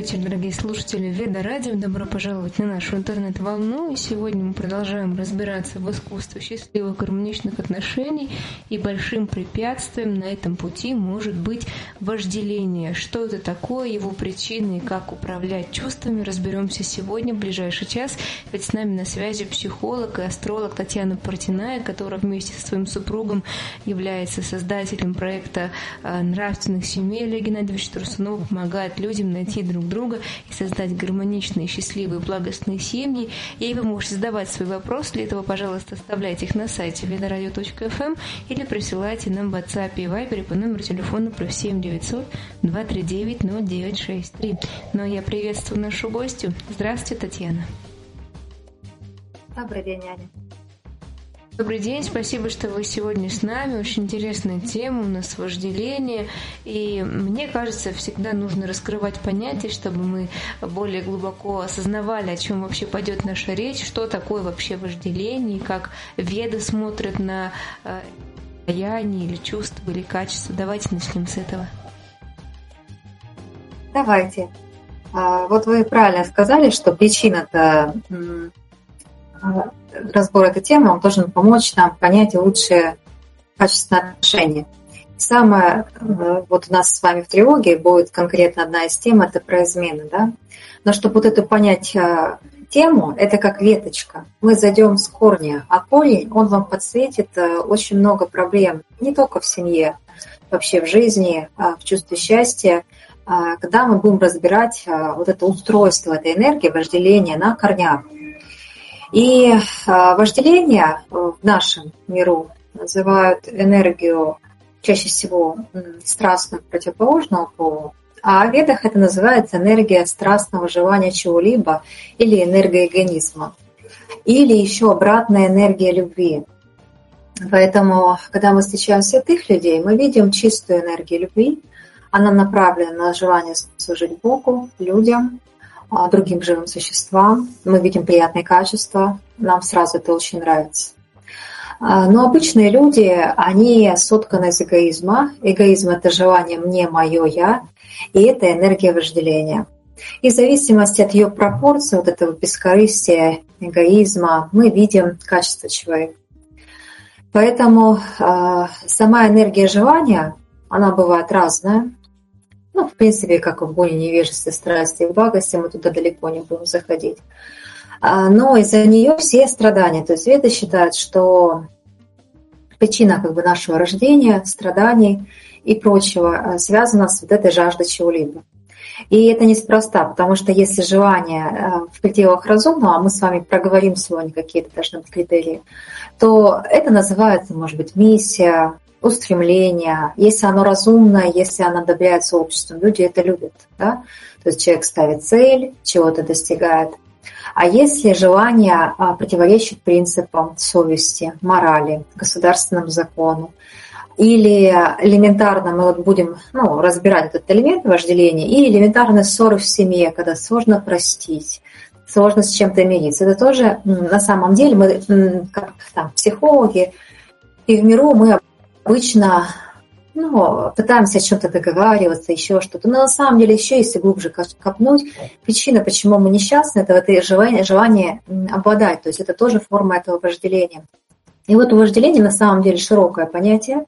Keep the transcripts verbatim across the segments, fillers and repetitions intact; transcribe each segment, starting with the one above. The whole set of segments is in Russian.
вечер, дорогие слушатели Веда Радио. Добро пожаловать на нашу интернет-волну. И сегодня мы продолжаем разбираться в искусстве счастливых гармоничных отношений. И большим препятствием на этом пути может быть вожделение. Что это такое, его причины и как управлять чувствами, разберемся сегодня, в ближайший час. Ведь с нами на связи психолог и астролог Татьяна Портиная, которая вместе со своим супругом является создателем проекта нравственных семей. Олег Геннадьевич Турсунов помогает людям найти друг друга и создать гармоничные, счастливые, благостные семьи. И вы можете задавать свои вопросы. Для этого, пожалуйста, оставляйте их на сайте ведарадио точка эф эм или присылайте нам в WhatsApp и Viber по номеру телефона плюс семь девятьсот два три девять ноль девять шесть три. Но я приветствую нашу гостью. Здравствуйте, Татьяна. Добрый день, Аня. Добрый день, спасибо, что вы сегодня с нами. Очень интересная тема у нас вожделение. И мне кажется, всегда нужно раскрывать понятия, чтобы мы более глубоко осознавали, о чем вообще пойдет наша речь, что такое вообще вожделение, как веды смотрят на состояние или чувство, или качество. Давайте начнем с этого. Давайте. Вот вы правильно сказали, что причина-то... разбор этой темы, он должен помочь нам понять лучшее качественное отношение. Самое, вот у нас с вами в тревоге будет конкретно одна из тем, это про измены, да? Но чтобы вот эту понять тему, это как веточка. Мы зайдем с корня, а корень, он вам подсветит очень много проблем, не только в семье, вообще в жизни, в чувстве счастья, когда мы будем разбирать вот это устройство этой энергии, вожделения на корнях. И вожделение в нашем миру называют энергию чаще всего страстного противоположного пола, а в ведах это называется энергия страстного желания чего-либо или энергия эгоизма, или еще обратная энергия любви. Поэтому, когда мы встречаем святых людей, мы видим чистую энергию любви, она направлена на желание служить Богу, людям, другим живым существам. Мы видим приятные качества, нам сразу это очень нравится. Но обычные люди, они сотканы из эгоизма. Эгоизм — это желание «мне», «моё», «я», и это энергия вожделения. И в зависимости от ее пропорции, вот этого бескорыстия, эгоизма, мы видим качество человека. Поэтому э, сама энергия желания, она бывает разная. Ну, в принципе, как в гоне невежества, страсти и благости, мы туда далеко не будем заходить. Но из-за нее все страдания. То есть веды считают, что причина как бы нашего рождения, страданий и прочего связана с вот этой жаждой чего-либо. И это неспроста, потому что если желание в пределах разумного, а мы с вами проговорим сегодня какие-то должны быть критерии, то это называется, может быть, миссия, устремление, если оно разумное, если оно одобряется обществом, люди это любят, да? То есть человек ставит цель, чего-то достигает. А если желание противоречит принципам совести, морали, государственному закону, или элементарно мы вот будем ну, разбирать этот элемент вожделения, и элементарные ссоры в семье, когда сложно простить, сложно с чем-то мириться, это тоже на самом деле мы, как там, психологи, и в миру мы обычно ну, пытаемся о чем-то договариваться, еще что-то. Но на самом деле, еще если глубже копнуть, причина, почему мы несчастны, это вот желание, желание обладать. То есть это тоже форма этого вожделения. И вот у вожделения на самом деле широкое понятие.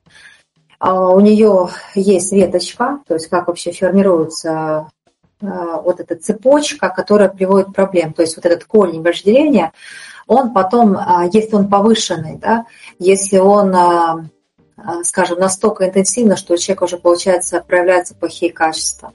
У нее есть веточка, то есть как вообще формируется вот эта цепочка, которая приводит к проблемам. То есть вот этот корень вожделения, он потом, если он повышенный, да, если он... скажем, настолько интенсивно, что у человека уже, получается, проявляются плохие качества.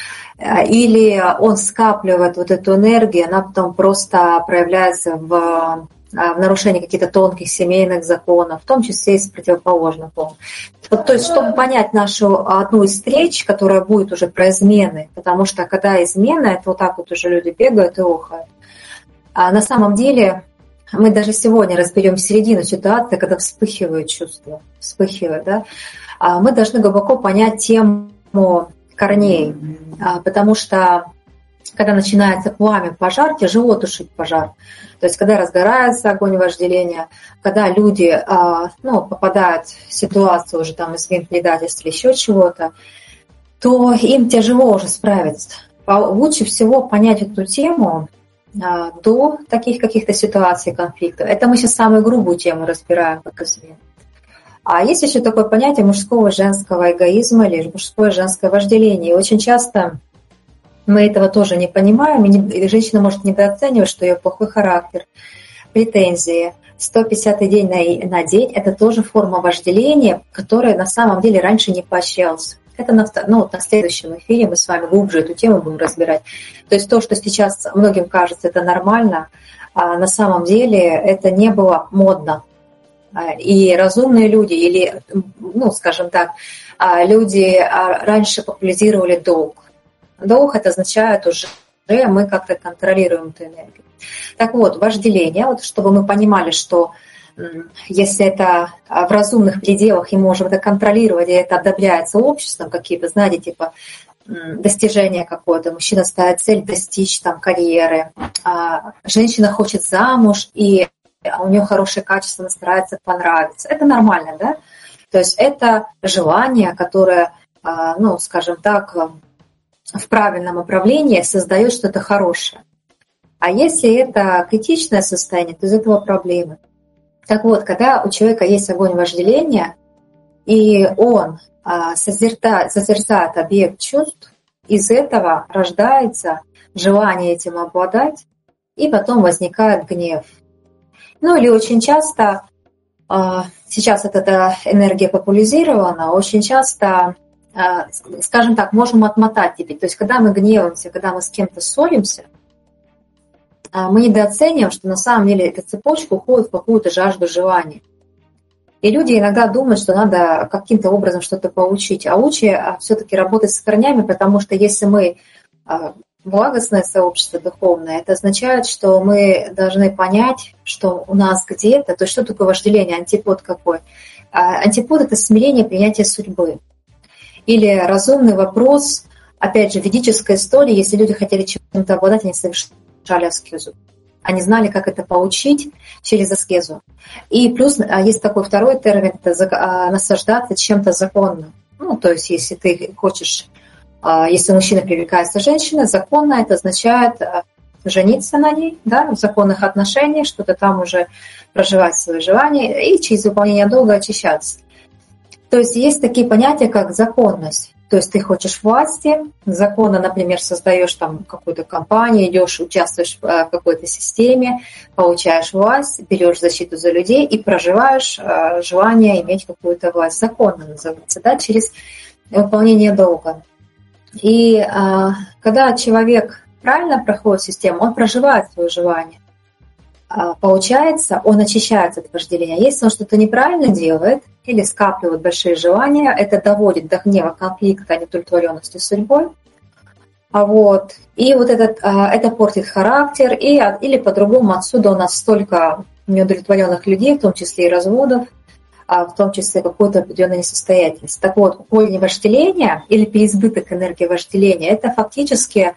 Или он скапливает вот эту энергию, она потом просто проявляется в, в нарушении каких-то тонких семейных законов, в том числе и с противоположным полом. То есть, чтобы понять нашу одну из встреч, которая будет уже про измены, потому что когда измена, это вот так вот уже люди бегают и охают. А на самом деле... Мы даже сегодня разберем середину ситуации, когда вспыхивают чувства, вспыхивают, да? Мы должны глубоко понять тему корней, потому что когда начинается пламя, пожар, тяжело тушить пожар. То есть когда разгорается огонь вожделения, когда люди ну, попадают в ситуацию уже там измен, предательства или еще чего-то, то им тяжело уже справиться. лучше всего понять эту тему до таких каких-то ситуаций конфликта. Это мы сейчас самую грубую тему разбираем, как измена. А есть еще такое понятие мужского и женского эгоизма или мужское и женское вожделение. И очень часто мы этого тоже не понимаем, и, не, и женщина может недооценивать, что ее плохой характер, претензии, сто пятидесятый день на, на день – это тоже форма вожделения, которая на самом деле раньше не поощрялась. Это на, ну, на следующем эфире мы с вами глубже эту тему будем разбирать. То есть то, что сейчас многим кажется это нормально, а на самом деле это не было модно. И разумные люди, или, ну, скажем так, люди раньше популяризировали долг. Долг это означает уже, мы как-то контролируем эту энергию. Так вот, вожделение, вот, чтобы мы понимали, что если это в разумных пределах и можем это контролировать, и это одобряется обществом, какие-то, знаете, типа достижения какое-то, мужчина ставит цель достичь там карьеры, женщина хочет замуж, и у нее хорошее качество, она старается понравиться. Это нормально, да? То есть это желание, которое, ну, скажем так, в правильном направлении создает что-то хорошее. А если это критичное состояние, то из этого проблемы. Так вот, когда у человека есть огонь вожделения, и он созерцает, созерцает объект чувств, из этого рождается желание этим обладать, и потом возникает гнев. Ну или очень часто, сейчас эта энергия популяризирована, очень часто, скажем так, можем отмотать теперь. То есть когда мы гневаемся, когда мы с кем-то ссоримся, мы недооцениваем, что на самом деле эта цепочка уходит в какую-то жажду желания. И люди иногда думают, что надо каким-то образом что-то получить. А лучше все-таки работать с корнями, потому что если мы благостное сообщество духовное, это означает, что мы должны понять, что у нас где-то, то есть что такое вожделение, антипод какой? Антипод – это смирение, принятие судьбы. Или разумный вопрос, опять же, в ведической истории, если люди хотели чем-то обладать, они совершали аскезу. Они знали, как это получить через аскезу. И плюс есть такой второй термин – это наслаждаться чем-то законным. Ну, то есть если ты хочешь… Если мужчина привлекается женщиной, законно это означает жениться на ней, да, в законных отношениях, что-то там уже проживать свои желания и через выполнение долга очищаться. То есть есть такие понятия, как законность. То есть ты хочешь власти, законно, например, создаешь там какую-то компанию, идешь, участвуешь в какой-то системе, получаешь власть, берешь защиту за людей и проживаешь желание иметь какую-то власть. Законно называется, да, через выполнение долга. И а, когда человек правильно проходит систему, он проживает свое желание. А, получается, он очищается от вожделения. Если он что-то неправильно делает или скапливает большие желания, это доводит до гнева, конфликта, неудовлетворенности судьбой. А вот, и вот этот, а, это портит характер, и, или по-другому отсюда у нас столько неудовлетворенных людей, в том числе и разводов, а в том числе какую-то определенную несостоятельность. Так вот, корень вожделения или переизбыток энергии вожделения – это фактически,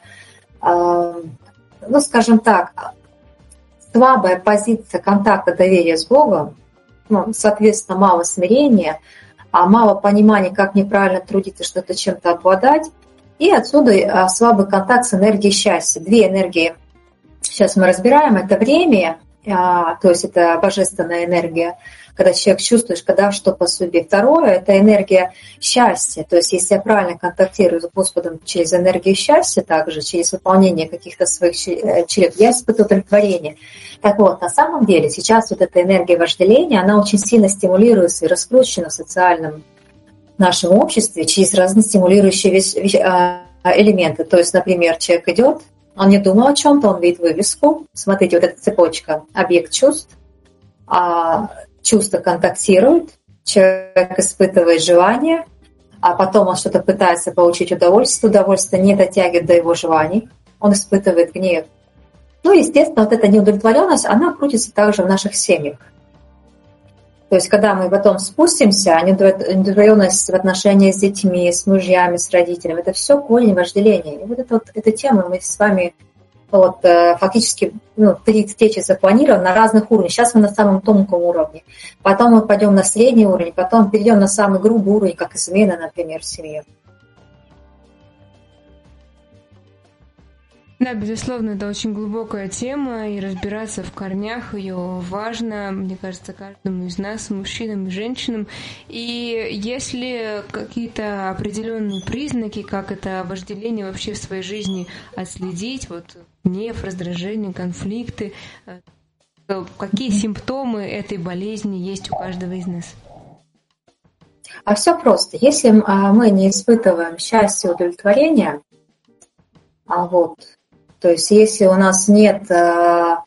ну, скажем так, слабая позиция контакта, доверия с Богом, ну, соответственно, мало смирения, а мало понимания, как неправильно трудиться, что-то чем-то обладать, и отсюда слабый контакт с энергией счастья. Две энергии сейчас мы разбираем – это время, то есть это божественная энергия, когда человек чувствует, когда что по судьбе. Второе – это энергия счастья. То есть если я правильно контактирую с Господом через энергию счастья, также через выполнение каких-то своих черед, я испытываю удовлетворение. Так вот, на самом деле сейчас вот эта энергия вожделения, она очень сильно стимулируется и раскручена в социальном нашем обществе через разные стимулирующие элементы. То есть, например, человек идет, он не думал о чем-то, он видит вывеску. Смотрите, вот эта цепочка, объект чувств. Чувства контактируют, человек испытывает желание, а потом он что-то пытается получить удовольствие, удовольствие не дотягивает до его желаний, он испытывает гнев. Ну, естественно, вот эта неудовлетворенность, она крутится также в наших семьях. То есть, когда мы потом спустимся, неудовлетворенность в отношениях с детьми, с мужьями, с родителями, это все корень вожделения. И вот эта вот, эта тема мы с вами вот, фактически ну, три встречи запланированы на разных уровнях. Сейчас мы на самом тонком уровне. Потом мы пойдем на средний уровень, потом перейдем на самый грубый уровень, как измена, например, в семье. Да, безусловно, это очень глубокая тема, и разбираться в корнях ее важно, мне кажется, каждому из нас, мужчинам и женщинам. И если какие-то определенные признаки, как это вожделение вообще в своей жизни отследить, вот гнев, раздражение, конфликты, какие симптомы этой болезни есть у каждого из нас? А все просто. Если мы не испытываем счастья, удовлетворения, а вот, то есть если у нас нет, то,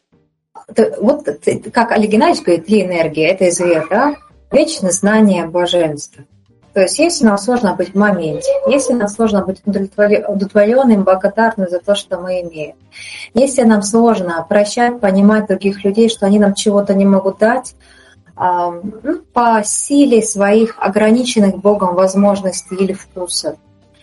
вот как Олег Геннадьевич говорит, три энергии, это известно, да? Вечное знание, блаженство. То есть если нам сложно быть в моменте, если нам сложно быть удовлетворенным, благодарным за то, что мы имеем, если нам сложно прощать, понимать других людей, что они нам чего-то не могут дать, ну, по силе своих ограниченных Богом возможностей или вкусов.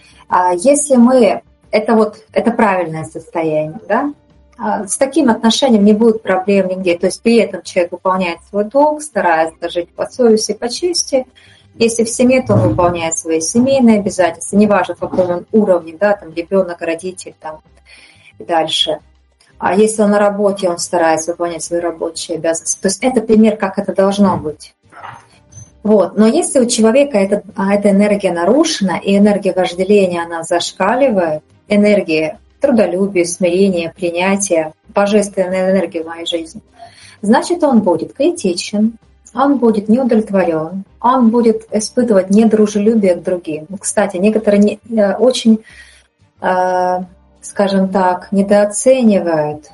Если мы, это вот, это правильное состояние, да? С таким отношением не будет проблем нигде. То есть при этом человек выполняет свой долг, старается жить по совести, по чести. Если в семье, то он выполняет свои семейные обязательства, неважно, в каком он уровне, да, там ребенок, родитель, там и дальше. А если он на работе, он старается выполнять свои рабочие обязанности. То есть это пример, как это должно быть. Вот. Но если у человека эта, эта энергия нарушена, и энергия вожделения, она зашкаливает, энергия трудолюбия, смирения, принятия, божественная энергия в моей жизни, значит, он будет критичен, он будет неудовлетворен, он будет испытывать недружелюбие к другим. Кстати, некоторые не, очень, э, скажем так, недооценивают,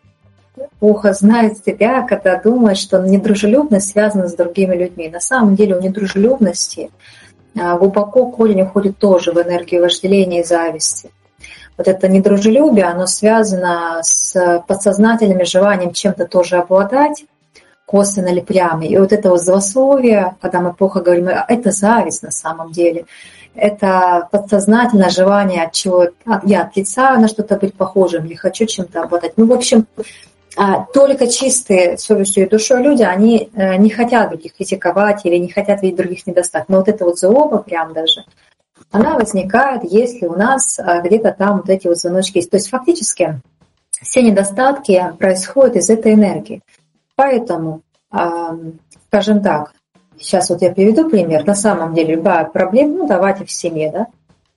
плохо знают себя, когда думают, что недружелюбность связана с другими людьми. На самом деле у недружелюбности э, глубоко корень уходит тоже в энергию вожделения и зависти. Вот это недружелюбие, оно связано с подсознательным желанием чем-то тоже обладать, косвенно или прямо. И вот это вот злословие, когда мы плохо говорим, это зависть на самом деле. Это подсознательное желание от чего я от лица на что-то быть похожим, или хочу чем-то обладать. Ну, в общем, только чистые совестью и душой люди, они не хотят других критиковать или не хотят видеть других недостатков. Но вот это вот злоба прям даже, она возникает, если у нас где-то там вот эти вот звоночки есть. То есть фактически все недостатки происходят из этой энергии. Поэтому, скажем так, сейчас вот я приведу пример. На самом деле любая проблема, ну давайте в семье, да,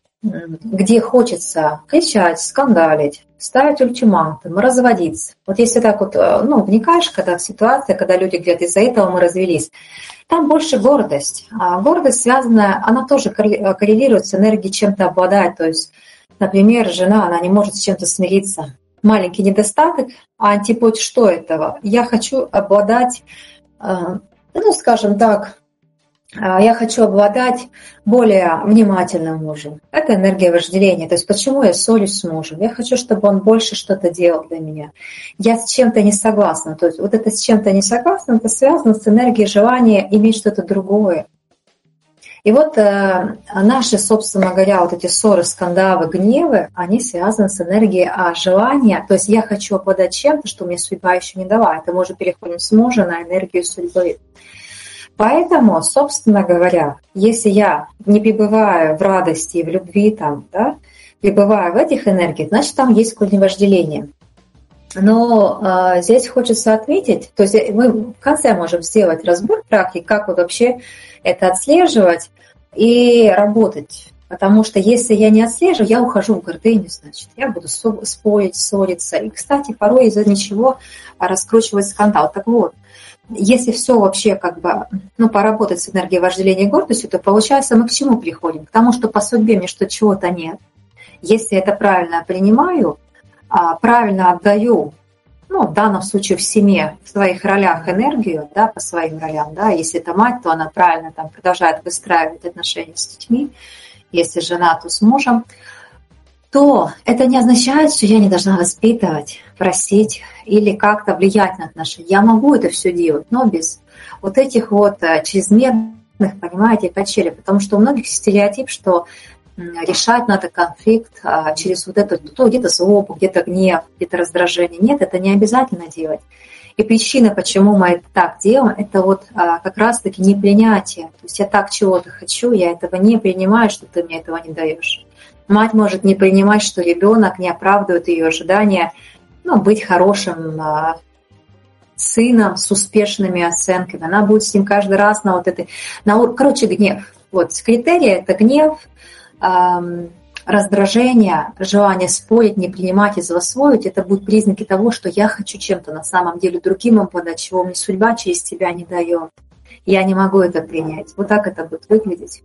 где хочется кричать, скандалить, ставить ультиматум, разводиться. Вот если так вот, ну, вникаешь, когда в ситуацию, когда люди говорят, из-за этого мы развелись, там больше гордость. А гордость связана, она тоже коррелирует с энергией чем-то обладать. То есть, например, жена, она не может с чем-то смириться. Маленький недостаток, а антипод что этого? Я хочу обладать, ну, скажем так, я хочу обладать более внимательным мужем. Это энергия вожделения. То есть почему я ссорюсь с мужем? Я хочу, чтобы он больше что-то делал для меня. Я с чем-то не согласна. То есть вот это с чем-то не согласна, это связано с энергией желания иметь что-то другое. И вот э, наши, собственно говоря, вот эти ссоры, скандалы, гневы, они связаны с энергией а, желания. То есть я хочу обладать чем-то, что мне судьба еще не дала. Это мы уже переходим с мужа на энергию судьбы. Поэтому, собственно говоря, если я не пребываю в радости и в любви, там, да, пребываю в этих энергиях, значит, там есть корень вожделения. Но э, здесь хочется отметить, то есть мы в конце можем сделать разбор практики, как вот вообще это отслеживать и работать. Потому что если я не отслеживаю, я ухожу в гордыню, значит, я буду спорить, ссориться. И, кстати, порой из-за ничего раскручивать скандал. Так вот, если все вообще как бы, ну, поработать с энергией вожделения и гордостью, то получается мы к чему приходим? К тому, что по судьбе мне что чего-то нет. Если я это правильно принимаю, правильно отдаю, ну, в данном случае в семье, в своих ролях энергию, да, по своим ролям, да, если это мать, то она правильно там продолжает выстраивать отношения с детьми, если жена, то с мужем, то это не означает, что я не должна воспитывать, просить или как-то влиять на отношения. Я могу это все делать, но без вот этих вот чрезмерных, понимаете, качелей, потому что у многих стереотип, что решать надо конфликт через вот это, то где-то злобу, где-то гнев, где-то раздражение. Нет, это не обязательно делать. И причина, почему мы это так делаем, это вот как раз-таки непринятие. То есть я так чего-то хочу, я этого не принимаю, что ты мне этого не даешь. Мать может не принимать, что ребенок не оправдывает ее ожидания, ну, быть хорошим а, сыном с успешными оценками. Она будет с ним каждый раз на вот этой... На, короче, гнев. Вот критерии – это гнев, эм, раздражение, желание спорить, не принимать и злословить. Это будут признаки того, что я хочу чем-то на самом деле другим обладать, чего мне судьба через тебя не дает. Я не могу это принять. Вот так это будет выглядеть.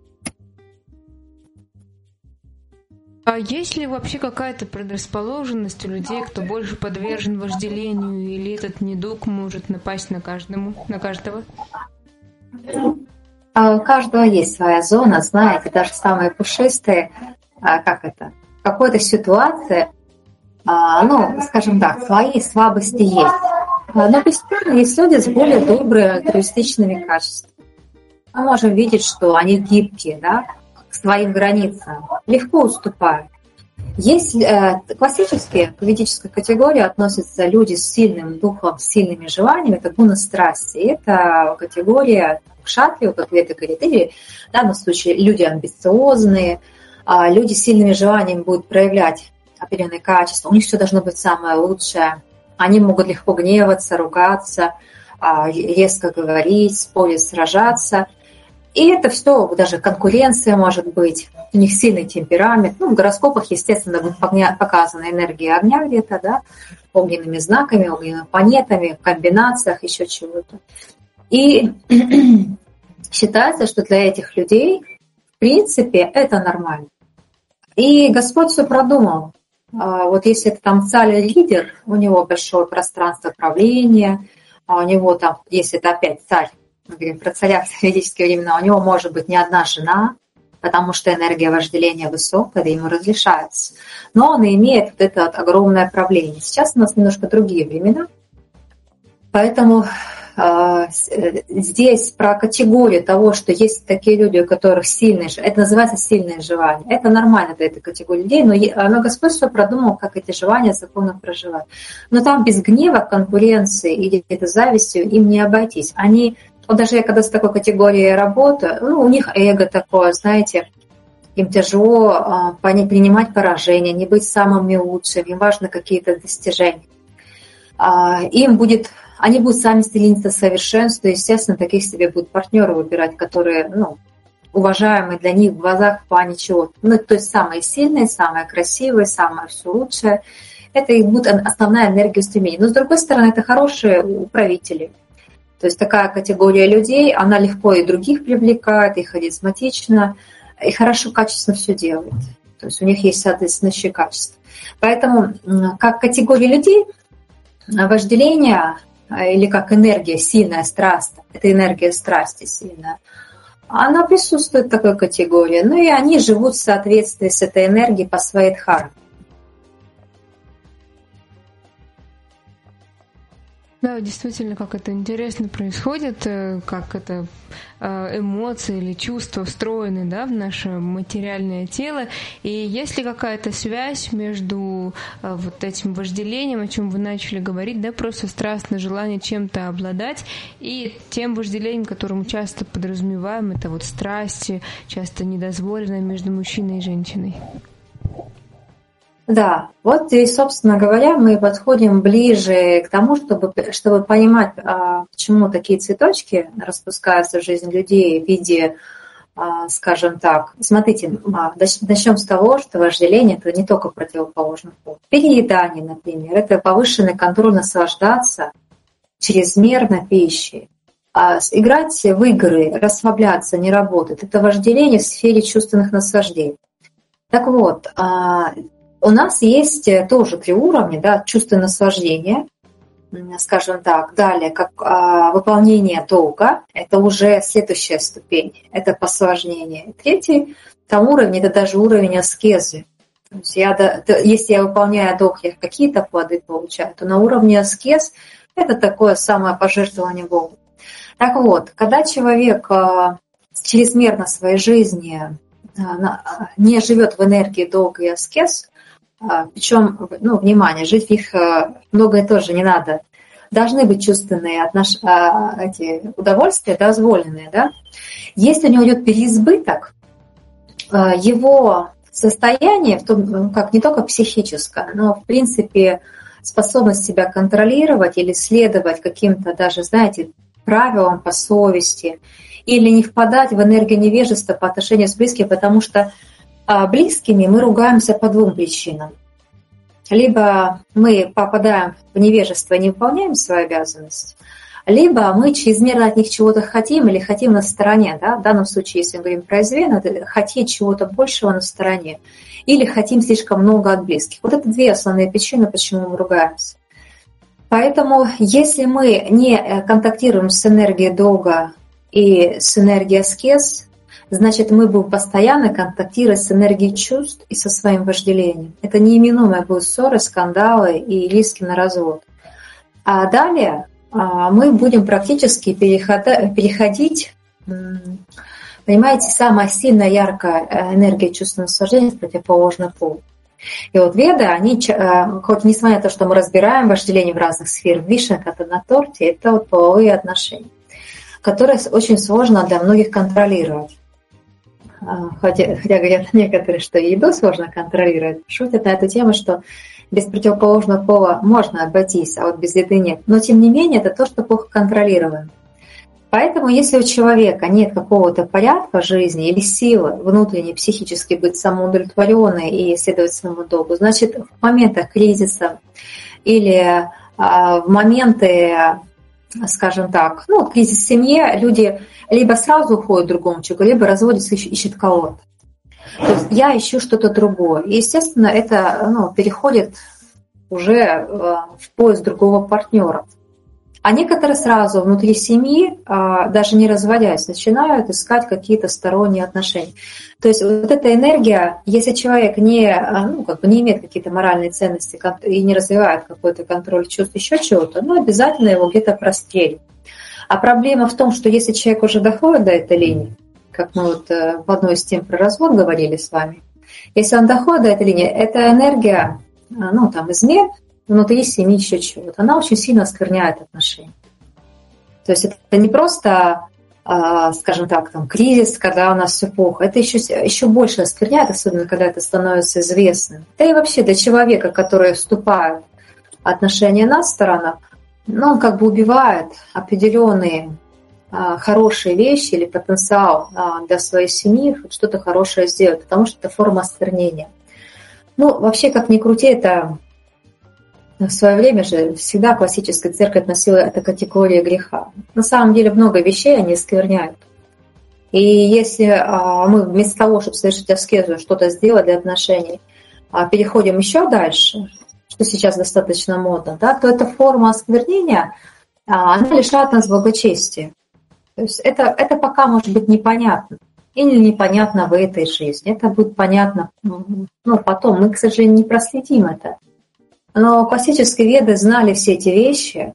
А есть ли вообще какая-то предрасположенность у людей, кто больше подвержен вожделению, или этот недуг может напасть на каждому, на каждого? У каждого есть своя зона, знаете, даже самые пушистые, как это, в какой-то ситуации, ну, скажем так, свои слабости есть. Но бесспорно есть люди с более добрыми альтруистичными качествами. Мы можем видеть, что они гибкие, да, к своим границам, легко уступают. Есть э, классические, к ведической категории относятся люди с сильным духом, с сильными желаниями, это гуна страсти. Это категория кшатрию, как Веда говорит, или в данном случае люди амбициозные, э, люди с сильными желаниями будут проявлять определенные качества, у них все должно быть самое лучшее. Они могут легко гневаться, ругаться, э, резко говорить, спорить, сражаться. И это все, даже конкуренция может быть, у них сильный темперамент. Ну, в гороскопах, естественно, будет показана энергия огня где-то, да, огненными знаками, огненными планетами, в комбинациях, еще чего-то. И считается, что для этих людей, в принципе, это нормально. И Господь все продумал. Вот если это там царь или лидер, у него большое пространство правления, а у него там, если это опять царь, мы говорим про царя в ведические времена, у него может быть не одна жена, потому что энергия вожделения высокая, да ему разрешается. Но он имеет вот это вот огромное правление. Сейчас у нас немножко другие времена, поэтому э, здесь про категорию того, что есть такие люди, у которых сильные, это называется сильные желания. Это нормально для этой категории людей, но, но Господь все продумал, как эти желания законно проживать. Но там без гнева, конкуренции или какой-то завистью им не обойтись. Они Вот даже я когда с такой категорией работаю, ну, у них эго такое, знаете, им тяжело а, принимать поражения, не быть самыми лучшими, им важны какие-то достижения. А, им будет, они будут сами стремиться к совершенству, и, естественно, таких себе будут партнеры выбирать, которые, ну, уважаемые для них в глазах в плане чего. Ну, то есть самые сильные, самые красивые, самое все лучшее. Это их будет основная энергия устремления. Но, с другой стороны, это хорошие управители. То есть такая категория людей, она легко и других привлекает, и харизматична, и хорошо, качественно все делает. То есть у них есть соответствующие качества. Поэтому как категория людей, вожделение или как энергия, сильная страсть, это энергия страсти сильная, она присутствует в такой категории. Ну и они живут в соответствии с этой энергией по своей дхарме. Да, действительно, как это интересно происходит, как это эмоции или чувства встроены, да, в наше материальное тело. И есть ли какая-то связь между вот этим вожделением, о чем вы начали говорить, да, просто страстное желание чем-то обладать, и тем вожделением, которым мы часто подразумеваем, это вот страсти, часто недозволенные между мужчиной и женщиной? Да, вот здесь, собственно говоря, мы подходим ближе к тому, чтобы, чтобы понимать, почему такие цветочки распускаются в жизни людей в виде, скажем так, смотрите, начнем с того, что вожделение – это не только противоположный пол. Переедание, например, это повышенный контроль наслаждаться чрезмерно пищей. А играть в игры, расслабляться, не работать – это вожделение в сфере чувственных наслаждений. Так вот, у нас есть тоже три уровня, да, чувство наслаждения, скажем так. Далее, как а, выполнение долга, это уже следующая ступень, это посложнение. Третий там уровень, это даже уровень аскезы. То есть я, да, если я выполняю долг, я какие-то плоды получаю, то на уровне аскез это такое самопожертвование Богу. Так вот, когда человек а, чрезмерно в своей жизни а, не живет в энергии долга и аскез, причем, ну, внимание, жить в них многое тоже не надо. Должны быть чувственные отнош... эти удовольствия дозволенные, да. Если у него идет переизбыток, его состояние, в том, как не только психическое, но, в принципе, способность себя контролировать или следовать каким-то даже, знаете, правилам по совести, или не впадать в энергию невежества по отношению с близкими, потому что а, близкими мы ругаемся по двум причинам. Либо мы попадаем в невежество и не выполняем свою обязанность, либо мы чрезмерно от них чего-то хотим или хотим на стороне. Да? В данном случае, если мы говорим про измену, это хотеть чего-то большего на стороне, или хотим слишком много от близких. Вот это две основные причины, почему мы ругаемся. Поэтому, если мы не контактируем с энергией долга и с энергией аскез, значит, мы будем постоянно контактировать с энергией чувств и со своим вожделением. Это неименуемые будут ссоры, скандалы и риски на развод. А далее мы будем практически переходить, понимаете, самая сильная, яркая энергия чувственного наслаждения с противоположным полом. И вот веды, они, хоть несмотря на то, что мы разбираем вожделение в разных сферах, вишенка на торте, это вот половые отношения, которые очень сложно для многих контролировать. Хотя, хотя говорят некоторые, что еду сложно контролировать, шутят на эту тему, что без противоположного пола можно обойтись, а вот без еды нет. Но тем не менее, это то, что плохо контролируем. Поэтому, если у человека нет какого-то порядка жизни или силы внутренней, психически быть самоудовлетворенной и следовать своему долгу, значит, в моментах кризиса или а, в моменты, скажем так, ну, кризис в семье, люди либо сразу уходят к другому человеку, либо разводятся, ищут кого-то. То есть я ищу что-то другое. И, естественно, это ну, переходит уже в поиск другого партнера. А некоторые сразу внутри семьи, даже не разводясь, начинают искать какие-то сторонние отношения. То есть вот эта энергия, если человек не, ну, как бы не имеет какие-то моральные ценности и не развивает какой-то контроль чувств, еще чего-то, ну, обязательно его где-то прострелят. А проблема в том, что если человек уже доходит до этой линии, как мы вот в одной из тем про развод говорили с вами, если он доходит до этой линии, эта энергия, ну, там, измен, внутри семьи еще чего-то, она очень сильно оскверняет отношения. То есть это не просто, скажем так, там, кризис, когда у нас все плохо, это еще, еще больше оскверняет, особенно когда это становится известным. Да и вообще для человека, который вступает в отношения на сторону, ну, он как бы убивает определенные хорошие вещи или потенциал для своей семьи, что-то хорошее сделать, потому что это форма осквернения. Ну, вообще, как ни крути, это в свое время же всегда классическая церковь относила это к категории греха. На самом деле много вещей они оскверняют. И если мы вместо того, чтобы совершить аскезу, что-то сделать для отношений, переходим еще дальше, что сейчас достаточно модно, да, то эта форма осквернения, она лишает нас благочестия. То есть это, это пока может быть непонятно. Или непонятно в этой жизни. Это будет понятно ну, потом. Мы, к сожалению, не проследим это. Но классические веды знали все эти вещи,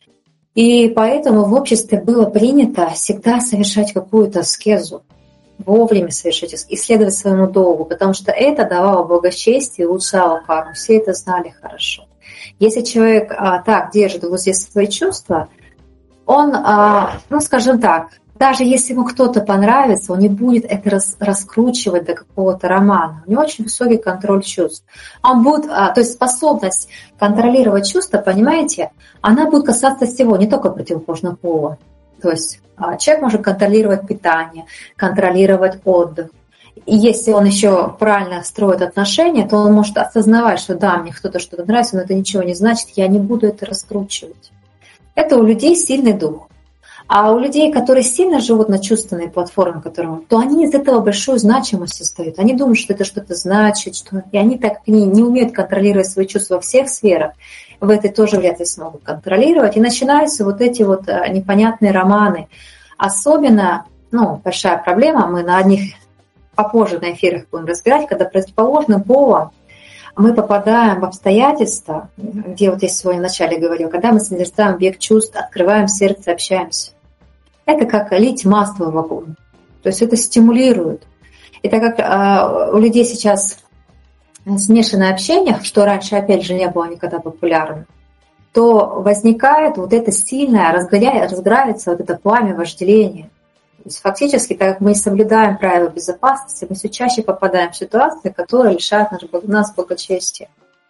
и поэтому в обществе было принято всегда совершать какую-то аскезу, вовремя совершать, исследовать своему долгу, потому что это давало благочестие и улучшало карму. Все это знали хорошо. Если человек а, так держит в узде свои чувства, он, а, ну, скажем так, даже если ему кто-то понравится, он не будет это рас, раскручивать до какого-то романа. У него очень высокий контроль чувств. Он будет, то есть способность контролировать чувства, понимаете, она будет касаться всего, не только противоположного пола. То есть человек может контролировать питание, контролировать отдых. И если он еще правильно строит отношения, то он может осознавать, что да, мне кто-то что-то нравится, но это ничего не значит, я не буду это раскручивать. Это у людей сильный дух. А у людей, которые сильно живут на чувственной платформе, которым, то они из этого большую значимость создают. Они думают, что это что-то значит, что... и они так не, не умеют контролировать свои чувства во всех сферах. В этой тоже вряд ли смогут контролировать. И начинаются вот эти вот непонятные романы. Особенно, ну, большая проблема, мы на одних попозже на эфирах будем разбирать, когда противоположным полом мы попадаем в обстоятельства, где вот я сегодня вначале говорила, когда мы созерцаем век чувств, открываем сердце, общаемся. Это как лить масло в огонь. То есть это стимулирует. И так как э, у людей сейчас смешанное общение, что раньше, опять же, не было никогда популярным, то возникает вот это сильное, разгоряется, разгорается вот это пламя вожделения. То есть фактически, так как мы не соблюдаем правила безопасности, мы все чаще попадаем в ситуации, которые лишают нас благочестия.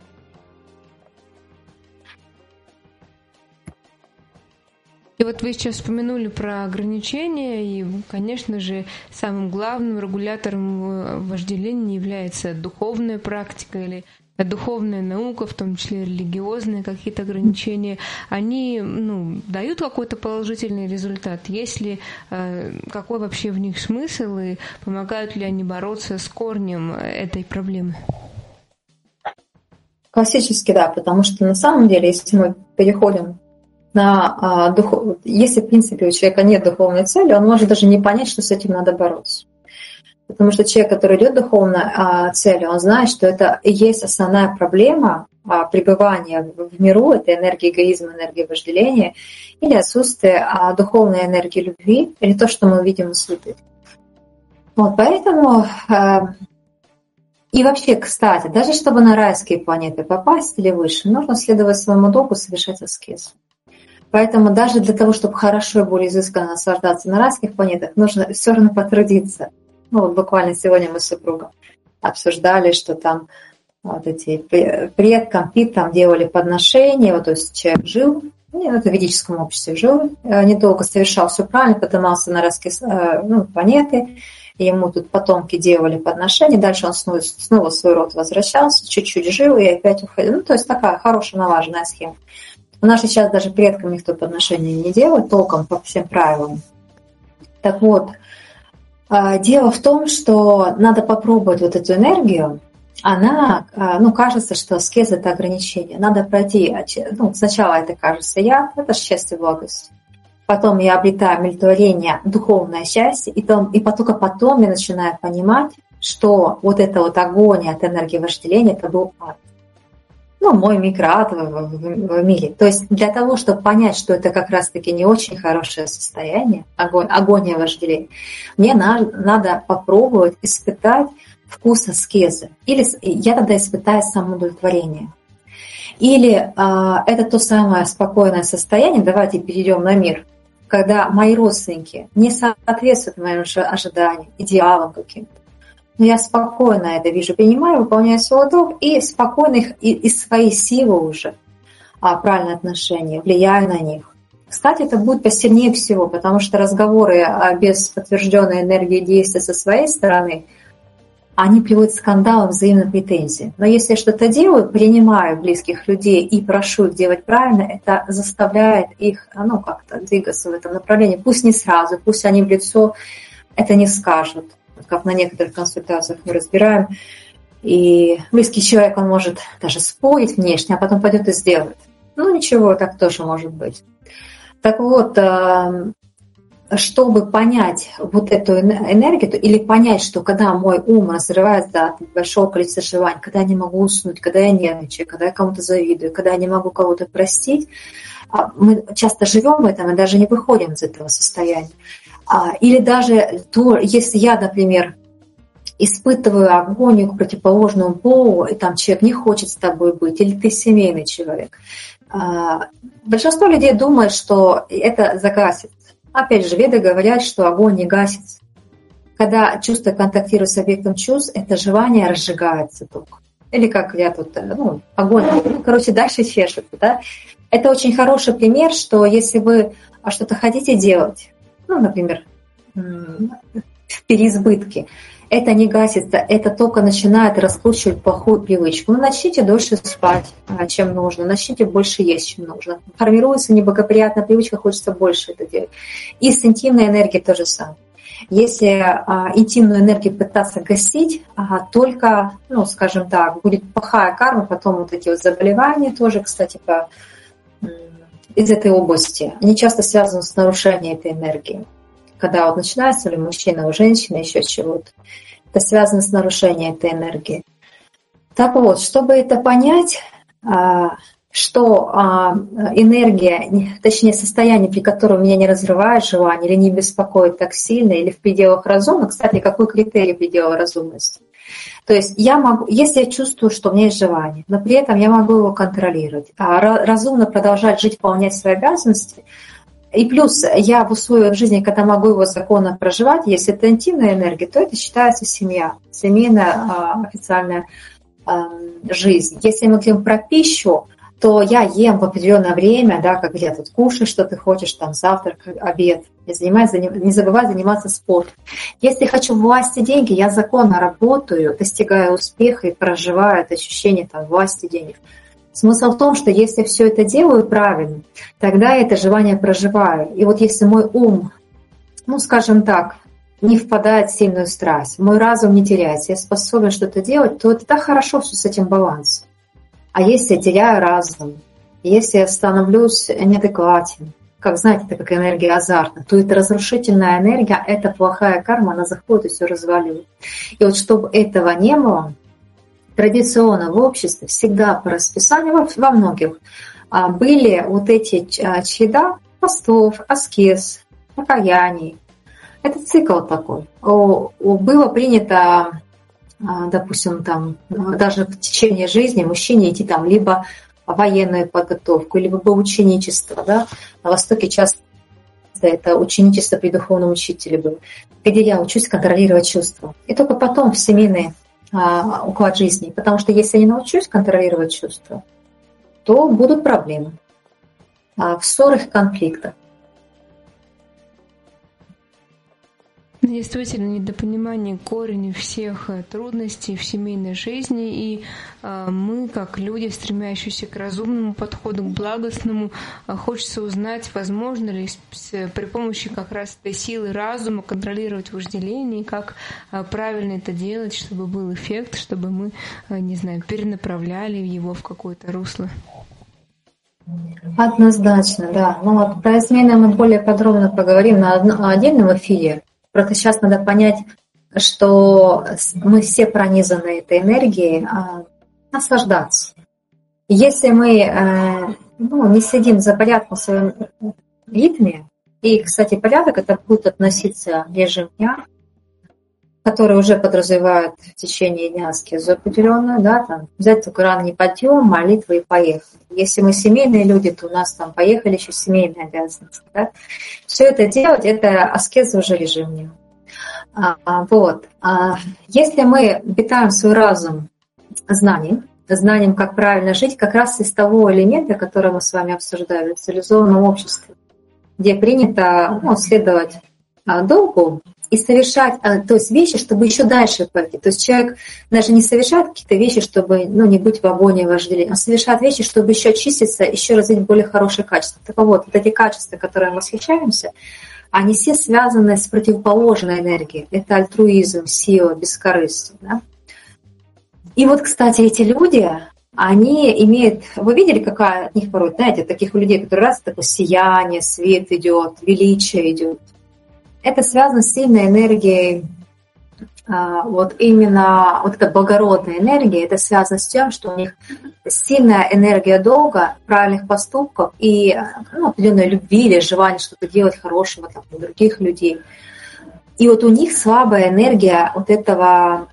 И вот вы сейчас вспомянули про ограничения, и, конечно же, самым главным регулятором вожделения является духовная практика или духовная наука, в том числе религиозные какие-то ограничения. Они ну, дают какой-то положительный результат? Есть ли э, какой вообще в них смысл, и помогают ли они бороться с корнем этой проблемы? Классически, да, потому что на самом деле, если мы переходим на а, духов... Если, в принципе, у человека нет духовной цели, он может даже не понять, что с этим надо бороться. Потому что человек, который идет к духовной а, цели, он знает, что это и есть основная проблема а, пребывания в миру, это энергия эгоизма, энергия вожделения, или отсутствие а, духовной энергии любви, или то, что мы видим у святых. Вот, поэтому... А, И вообще, кстати, даже чтобы на райские планеты попасть или выше, нужно следовать своему долгу, совершать аскезу. Поэтому даже для того, чтобы хорошо и более изысканно наслаждаться на райских планетах, нужно все равно потрудиться. Ну вот буквально сегодня мы с супругом обсуждали, что там вот эти предкам, питам делали подношения, вот, то есть человек жил, ну, это в ведическом обществе жил, недолго совершал все правильно, поднимался на райские ну, планеты, ему тут потомки делали подношения, дальше он снова, снова в свой род возвращался, чуть-чуть жил и опять уходил. Ну, то есть такая хорошая, налаженная схема. У нас сейчас даже предкам никто подношения не делает толком по всем правилам. Так вот, дело в том, что надо попробовать вот эту энергию. Она, ну, кажется, что аскеза – это ограничение. Надо пройти, ну, сначала это кажется я, это счастье, благость. Потом я обретаю умиротворение, духовное счастье, и, там, и только потом я начинаю понимать, что вот эта вот агония от энергии вожделения – это был ад. Ну, мой микроад в, в, в мире. То есть для того, чтобы понять, что это как раз-таки не очень хорошее состояние, агон, агония вожделения, мне надо, надо попробовать испытать вкус аскезы. Или я тогда испытаю самоудовлетворение. Или э, это то самое спокойное состояние, давайте перейдем на мир, когда мои родственники не соответствуют моим ожиданиям, идеалам каким-то. Но я спокойно это вижу, принимаю, выполняю свой долг и спокойно их из своей силы уже а, правильное отношение, влияю на них. Кстати, это будет посильнее всего, потому что разговоры а, без подтвержденной энергии действия со своей стороны, они приводят к скандалам, взаимной претензии. Но если я что-то делаю, принимаю близких людей и прошу их делать правильно, это заставляет их ну, как-то двигаться в этом направлении. Пусть не сразу, пусть они в лицо это не скажут, как на некоторых консультациях мы разбираем. И близкий человек, он может даже спорить внешне, а потом пойдет и сделает. Ну ничего, так тоже может быть. Так вот, чтобы понять вот эту энергию, или понять, что когда мой ум разрывается от большого количества желаний, когда я не могу уснуть, когда я нервничаю, когда я кому-то завидую, когда я не могу кого-то простить, мы часто живем в этом и даже не выходим из этого состояния. Или даже то, если я, например, испытываю агонию к противоположному полу, и там человек не хочет с тобой быть, или ты семейный человек, большинство людей думает, что это загасит. Опять же, веды говорят, что огонь не гасится. Когда чувство контактирует с объектом чувств, это желание разжигается только. Или как я тут, ну, огонь, ну, короче, дальше чешет. Да? Это очень хороший пример, что если вы что-то хотите делать, ну, например, в переизбытке, это не гасится, это только начинает раскручивать плохую привычку. Ну, начните дольше спать, чем нужно, начните больше есть, чем нужно. Формируется неблагоприятная привычка, хочется больше это делать. И с интимной энергией то же самое. Если а, интимную энергию пытаться гасить, а, только, ну, скажем так, будет плохая карма, потом вот эти вот заболевания тоже, кстати, по, из этой области, они часто связаны с нарушением этой энергии. Когда вот начинается ли мужчина, у женщины, еще чего-то. Это связано с нарушением этой энергии. Так вот, чтобы это понять, что энергия, точнее состояние, при котором меня не разрывает желание или не беспокоит так сильно, или в пределах разумных, кстати, какой критерий предела разумности? То есть я могу, если я чувствую, что у меня есть желание, но при этом я могу его контролировать, а разумно продолжать жить, выполнять свои обязанности, И плюс я в условиях жизни, когда могу его законно проживать, если это интимная энергия, то это считается семья, семейная официальная жизнь. Если мы говорим про пищу, то я ем в определенное время, да, как я тут кушаю, что ты хочешь, там завтрак, обед. Не, занимаюсь, не забывай заниматься спортом. Если хочу власти деньги, я законно работаю, достигаю успеха и проживаю это ощущение там, власти денег. Смысл в том, что если все это делаю правильно, тогда я это желание проживаю. И вот если мой ум, ну, скажем так, не впадает в сильную страсть, мой разум не теряется, я способен что-то делать, то это так хорошо все с этим балансом. А если я теряю разум, если я становлюсь неадекватен, как знаете, это как энергия азарта, то это разрушительная энергия, это плохая карма, она заходит и все разваливает. И вот чтобы этого не было, традиционно в обществе всегда по расписанию, во многих, были вот эти череда постов, аскез, покаяний. Это цикл такой. Было принято, допустим, там, даже в течение жизни мужчине идти там либо военную подготовку, либо ученичество. Да? На Востоке часто это ученичество при духовном учителе было, где я учусь контролировать чувства. И только потом в семейный а, уклад жизни. Потому что если я не научусь контролировать чувства, то будут проблемы а, в ссорах и конфликтах. Действительно, недопонимание корень всех трудностей в семейной жизни, и э, мы, как люди, стремящиеся к разумному подходу, к благостному, э, хочется узнать, возможно ли с, при помощи как раз этой силы разума контролировать вожделение, как э, правильно это делать, чтобы был эффект, чтобы мы, э, не знаю, перенаправляли его в какое-то русло. Однозначно, да. Ну вот про измены мы более подробно поговорим на одном, отдельном эфире. Просто сейчас надо понять, что мы все пронизаны этой энергией, а, наслаждаться. Если мы ну, не следим за порядком в своем ритме, и, кстати, порядок это будет относиться к режиму дня, который уже подразумевает в течение дня аскезу определенную, да, там, взять только ранний подъем, молитвы и поехали. Если мы семейные люди, то у нас там поехали еще семейные обязанности. Да? Все это делать, это аскеза уже режим дня. А, вот. А, если мы питаем свой разум знанием, знанием, как правильно жить, как раз из того элемента, который мы с вами обсуждали, в цивилизованном обществе, где принято ну, следовать а, долгу, и совершать, то есть вещи, чтобы еще дальше пойти. То есть человек даже не совершает какие-то вещи, чтобы ну, не быть в агонии, вожделении, а совершает вещи, чтобы еще очиститься, еще развить более хорошее качество. Так вот, вот эти качества, которыми мы восхищаемся, они все связаны с противоположной энергией. Это альтруизм, сила, бескорыстие. Да? И вот, кстати, эти люди, они имеют... Вы видели, какая от них порой, знаете, таких людей, которые раз такое сияние, свет идет, величие идет. Это связано с сильной энергией, вот именно вот эта благородная энергия, это связано с тем, что у них сильная энергия долга, правильных поступков и ну, определенной любви или желания что-то делать хорошего там, для других людей. И вот у них слабая энергия вот этого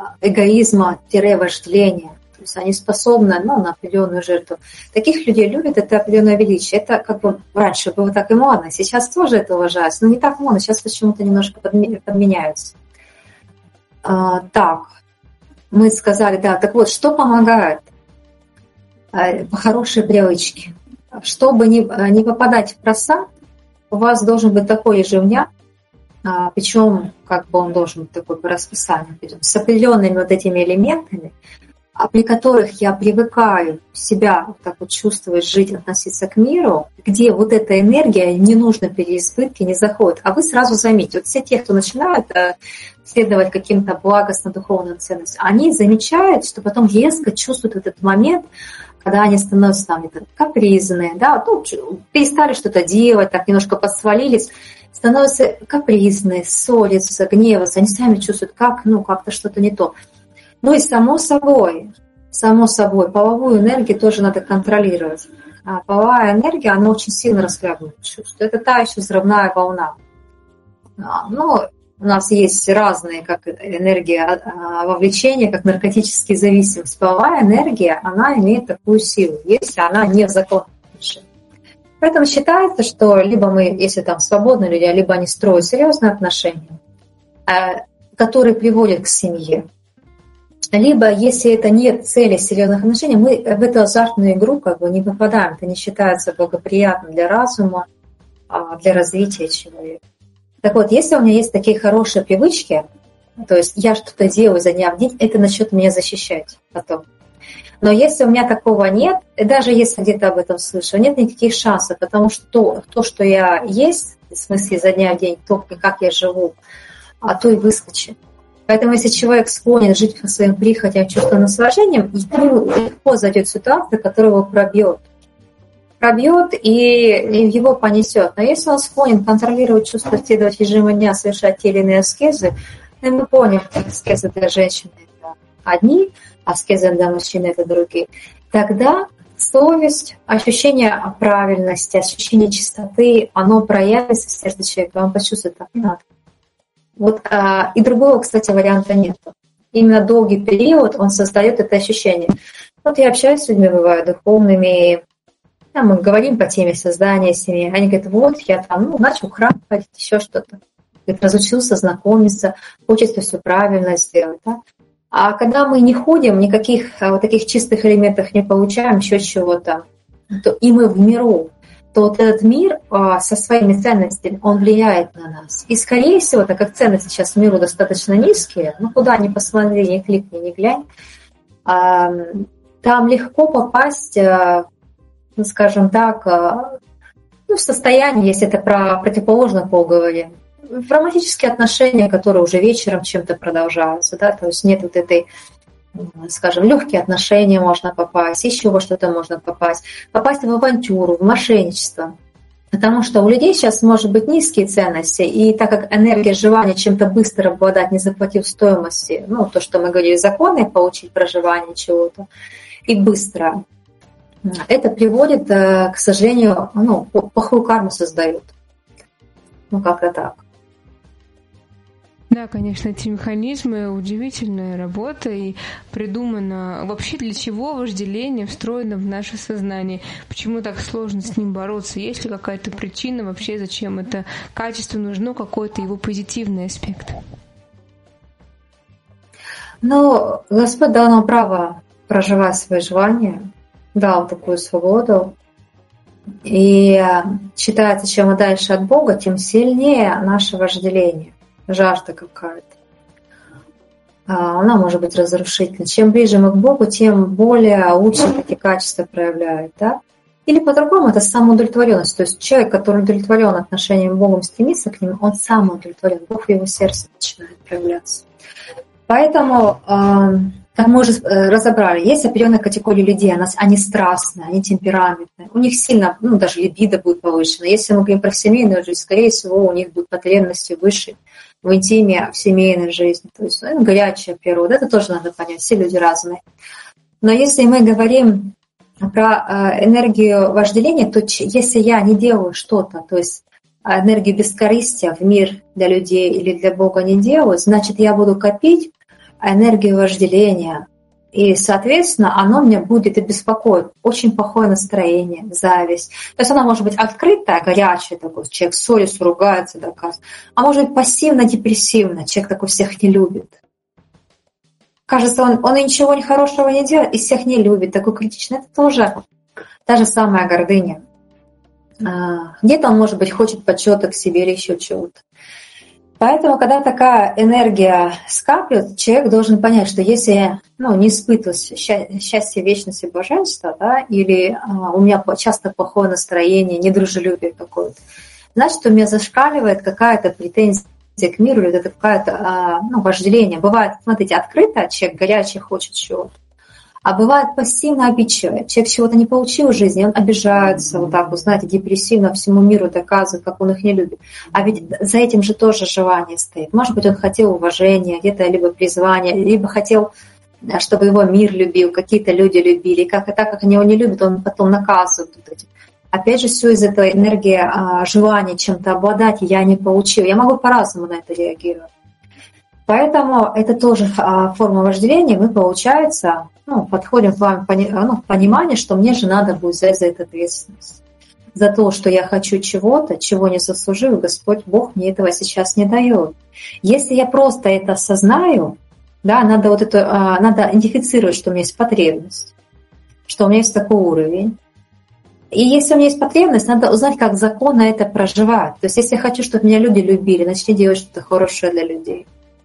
эгоизма-вожделения. То есть они способны ну, на определенную жертву. Таких людей любят, это определенное величие. Это как бы раньше было так и модно, сейчас тоже это уважается, но не так модно, сейчас почему-то немножко подменяются. А, так, мы сказали, да, так вот, что помогает? А, хорошие привычки. Чтобы не, не попадать в просак, у вас должен быть такой режим дня, а, причем как бы он должен быть такой по расписанию, с определенными вот этими элементами, при которых я привыкаю себя вот так вот чувствовать, жить, относиться к миру, где вот эта энергия не нужно переизбытки, не заходит. А вы сразу заметите, вот все те, кто начинают следовать каким-то благостно-духовным ценностям, они замечают, что потом резко чувствуют этот момент, когда они становятся там капризные, да, ну, перестали что-то делать, так немножко подсвалились, становятся капризные, ссорятся, гневаются, они сами чувствуют, как, ну, как-то что-то не то. Ну и само собой, само собой, половую энергию тоже надо контролировать. А половая энергия, она очень сильно расхлябывает чувства. Это та еще взрывная волна. Ну, у нас есть разные, как энергия вовлечения, как наркотические зависимости. Половая энергия, она имеет такую силу, если она не в законном. Поэтому считается, что либо мы, если там свободные люди, либо они строят серьезные отношения, которые приводят к семье. Либо, если это нет цели серьезных отношений, мы в эту азартную игру как бы не попадаем. Это не считается благоприятным для разума, для развития человека. Так вот, если у меня есть такие хорошие привычки, то есть я что-то делаю за дня в день, это начнет меня защищать потом. Но если у меня такого нет, и даже если где-то об этом слышу, нет никаких шансов, потому что то, то что я есть, в смысле за дня в день, то, как я живу, а то и выскочит. Поэтому если человек склонен жить по своим прихотям, чувствам, наслаждениям, ему легко зайдет ситуация, которая его пробьет. Пробьет и его понесет. Но если он склонен контролировать чувства, следовать режиму дня, совершать те или иные аскезы, ну, мы поняли, что аскезы для женщины это одни, аскезы для мужчины это другие, тогда совесть, ощущение правильности, ощущение чистоты, оно проявится в сердце человека, он почувствует, так не надо. Вот, а, и другого, кстати, варианта нет. Именно долгий период он создает это ощущение. Вот я общаюсь с людьми, бываю, духовными, и, да, мы говорим по теме создания семьи. Они говорят, вот, я там, ну, начал в храм ходить, еще что-то. Говорит, разучился знакомиться, хочется все правильно сделать. Да? А когда мы не ходим, никаких вот таких чистых элементов не получаем, еще чего-то, то и мы в миру, то вот этот мир а, со своими ценностями, он влияет на нас. И, скорее всего, так как ценности сейчас в миру достаточно низкие, ну, куда ни посмотри, ни кликни, ни глянь, а, там легко попасть, а, ну, скажем так, а, ну, в состояние, если это про противоположный пол говорим, в романтические отношения, которые уже вечером чем-то продолжаются, да, то есть нет вот этой, скажем, легкие отношения можно попасть, еще во что-то можно попасть, попасть в авантюру, в мошенничество. Потому что у людей сейчас может быть низкие ценности, и так как энергия желания чем-то быстро обладать, не заплатив стоимости, ну, то, что мы говорили, законы, получить проживание чего-то, и быстро, это приводит, к сожалению, ну, плохую карму создает. Ну, как-то так. Да, конечно, эти механизмы, удивительная работа, и придумано вообще для чего вожделение встроено в наше сознание, почему так сложно с ним бороться, есть ли какая-то причина вообще, зачем это качество нужно, какой-то его позитивный аспект? Ну, Господь дал нам право проживать свои желания, дал такую свободу, и считается, чем мы дальше от Бога, тем сильнее наше вожделение. Жажда какая-то. Она может быть разрушительной. Чем ближе мы к Богу, тем более лучше эти качества проявляет. Да? Или по-другому, это самоудовлетворенность. То есть человек, который удовлетворен отношением к Богу, стремится к нему, он сам удовлетворен. Бог в его сердце начинает проявляться. Поэтому, как мы уже разобрали, есть определенная категория людей, они страстные, они темпераментные. У них сильно, ну, даже либидо будет повышено. Если мы говорим про семейную жизнь, скорее всего, у них будут потребности выше в интиме, в семейной жизни. То есть, ну, горячая природа, это тоже надо понять, все люди разные. Но если мы говорим про энергию вожделения, то если я не делаю что-то, то есть энергию бескорыстия в мир для людей или для Бога не делаю, значит, я буду копить энергию вожделения. И, соответственно, оно меня будет и беспокоить. Очень плохое настроение, зависть. То есть она может быть открытая, горячая, такой человек ссорится, ругается, доказывает. А может быть пассивно-депрессивно, человек такой всех не любит. Кажется, он, он ничего хорошего не делает и всех не любит, такой критичный. Это тоже та же самая гордыня. Где-то он, может быть, хочет почета к себе или еще чего-то. Поэтому, когда такая энергия скапливается, человек должен понять, что если я, ну, не испытываю счастье, вечности, блаженства, да, или а, у меня часто плохое настроение, недружелюбие какое-то, значит, у меня зашкаливает какая-то претензия к миру, или это какое-то а, ну, вожделение. Бывает, смотрите, открыто, человек горячий хочет чего-то, а бывает пассивно обидчивый. Человек чего-то не получил в жизни, он обижается вот так, вот, знаете, депрессивно всему миру доказывает, как он их не любит. А ведь за этим же тоже желание стоит. Может быть, он хотел уважения, где-то либо призвания, либо хотел, чтобы его мир любил, какие-то люди любили. И как, и так как они его не любят, он потом наказывает вот этим. Опять же, все из этой энергии а, желания чем-то обладать я не получил. Я могу по-разному на это реагировать. Поэтому это тоже а, форма вожделения. Мы, получается, ну, подходим к вам ну, пониманию, что мне же надо будет взять за это ответственность. за то, что я хочу чего-то, чего не заслужил, Господь Бог мне этого сейчас не дает. Если я просто это осознаю, да, надо вот это, надо идентифицировать, что у меня есть потребность, что у меня есть такой уровень. И если у меня есть потребность, надо узнать, как законно это проживать. То есть если я хочу, чтобы меня люди любили, начни делать что-то хорошее для людей.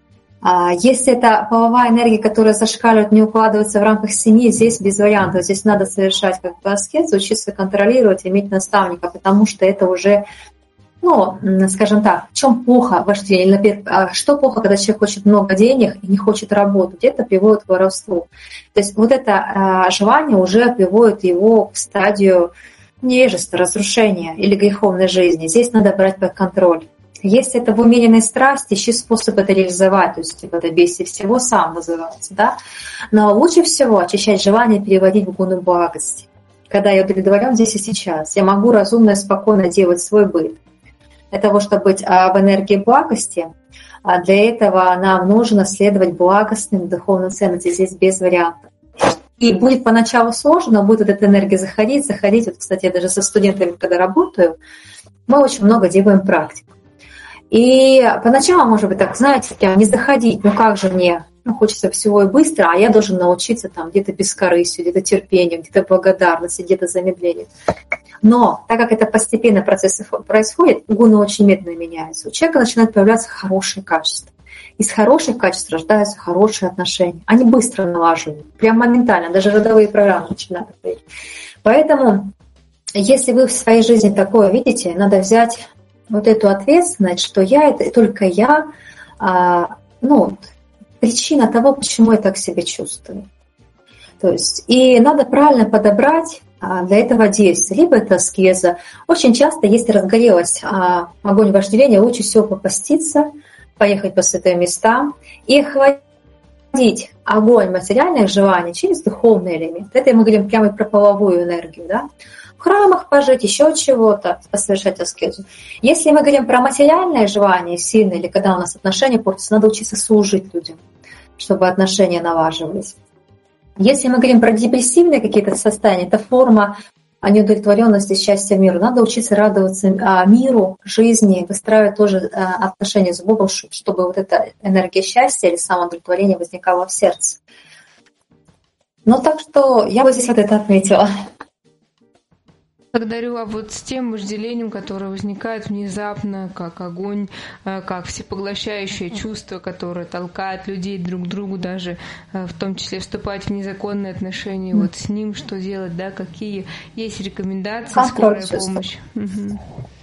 А если это половая энергия, которая зашкаливает, не укладывается в рамках семьи, здесь без вариантов. Здесь надо совершать как бы аскезу, учиться контролировать, иметь наставника, потому что это уже, ну, скажем так, в чем плохо вождение? Например, что плохо, когда человек хочет много денег и не хочет работать? Это приводит к воровству. То есть вот это желание уже приводит его к стадию невежества, разрушения или греховной жизни. Здесь надо брать под контроль. Если это в умеренной страсти, ищи способ это реализовать, то есть типа это бесие всего сам называется, да. Но лучше всего очищать желание переводить в гуну благости. Когда я удовлетворен здесь и сейчас, я могу разумно и спокойно делать свой быт. Для того, чтобы быть в энергии благости, для этого нам нужно следовать благостным духовным ценностям, здесь без вариантов. И будет поначалу сложно, но будет эта энергия заходить, заходить. Вот, кстати, я даже со студентами, когда работаю, мы очень много делаем практик. И поначалу, может быть, так, знаете, не заходить, ну как же мне, ну, хочется всего и быстро, а я должен научиться там где-то бескорыстию, где-то терпению, где-то благодарности, где-то замедлению. Но так как это постепенно процесс происходит, гуны очень медленно меняются. У человека начинают появляться хорошие качества. Из хороших качеств рождаются хорошие отношения. Они быстро налаживают, прям моментально, даже родовые программы начинают говорить. Поэтому, если вы в своей жизни такое видите, надо взять вот эту ответственность, что я, это только я, а, ну, причина того, почему я так себя чувствую. То есть, и надо правильно подобрать а, для этого действия. Либо это аскеза. Очень часто, если разгорелась а, огонь вожделения, лучше всего попаститься, поехать по святым местам и охладить огонь материальных желаний через духовный элемент. Это мы говорим прямо про половую энергию, да? В храмах пожить, еще чего-то, совершать аскезу. Если мы говорим про материальное желание сильное, или когда у нас отношения портятся, надо учиться служить людям, чтобы отношения налаживались. Если мы говорим про депрессивные какие-то состояния, это форма неудовлетворенности, счастья миру. Надо учиться радоваться миру, жизни, выстраивать тоже отношения с Богом, чтобы вот эта энергия счастья или самоудовлетворения возникала в сердце. Ну так что я бы здесь вот это отметила. Благодарю. А вот с тем вожделением, которое возникает внезапно, как огонь, как всепоглощающее чувство, которое толкает людей друг к другу, даже в том числе вступать в незаконные отношения, вот с ним что делать, да, какие есть рекомендации, контроль скорая помощь? Угу.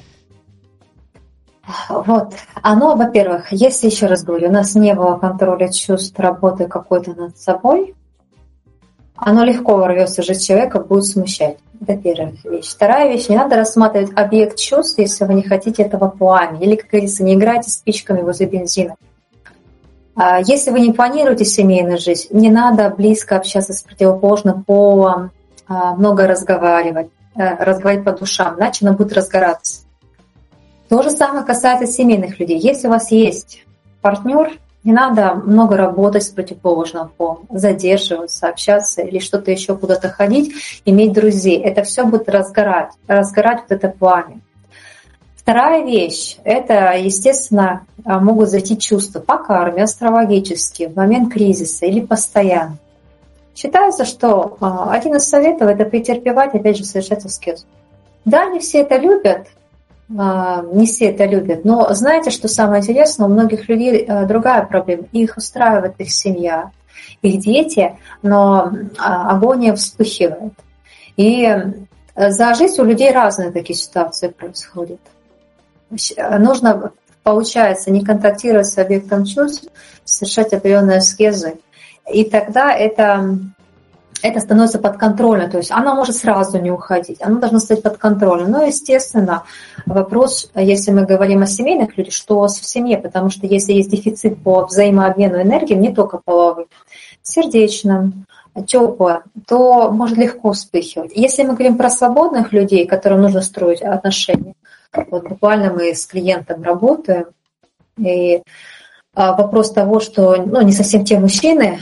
Вот, оно, во-первых, если, еще раз говорю, у нас не было контроля чувств, работы какой-то над собой, оно легко ворвется в жизнь человека, будет смущать. Это первая вещь. Вторая вещь, не надо рассматривать объект чувств, если вы не хотите этого пламени. Или, как говорится, не играйте спичками возле бензина. Если вы не планируете семейную жизнь, не надо близко общаться с противоположным полом, много разговаривать, разговаривать по душам, иначе оно будет разгораться. То же самое касается семейных людей. Если у вас есть партнер, не надо много работать с противоположным полом, задерживаться, общаться или что-то еще куда-то ходить, иметь друзей. Это все будет разгорать, разгорать вот это пламя. Вторая вещь – это, естественно, могут зайти чувства по карме, астрологически, в момент кризиса или постоянно. Считается, что один из советов – это претерпевать, опять же, совершать аскезу. Да, не все это любят, не все это любят. Но знаете, что самое интересное? У многих людей другая проблема. Их устраивает их семья, их дети, но агония вспыхивает. И за жизнь у людей разные такие ситуации происходят. Нужно, получается, не контактировать с объектом чувств, совершать определенные аскезы. И тогда это... это становится подконтрольно, то есть она может сразу не уходить, она должна стать подконтрольной. Но, естественно, вопрос, если мы говорим о семейных людях, что у вас в семье, потому что если есть дефицит по взаимообмену энергии, не только половым, сердечным, теплым, то может легко вспыхивать. Если мы говорим про свободных людей, которым нужно строить отношения, вот буквально мы с клиентом работаем, и вопрос того, что ну, не совсем те мужчины,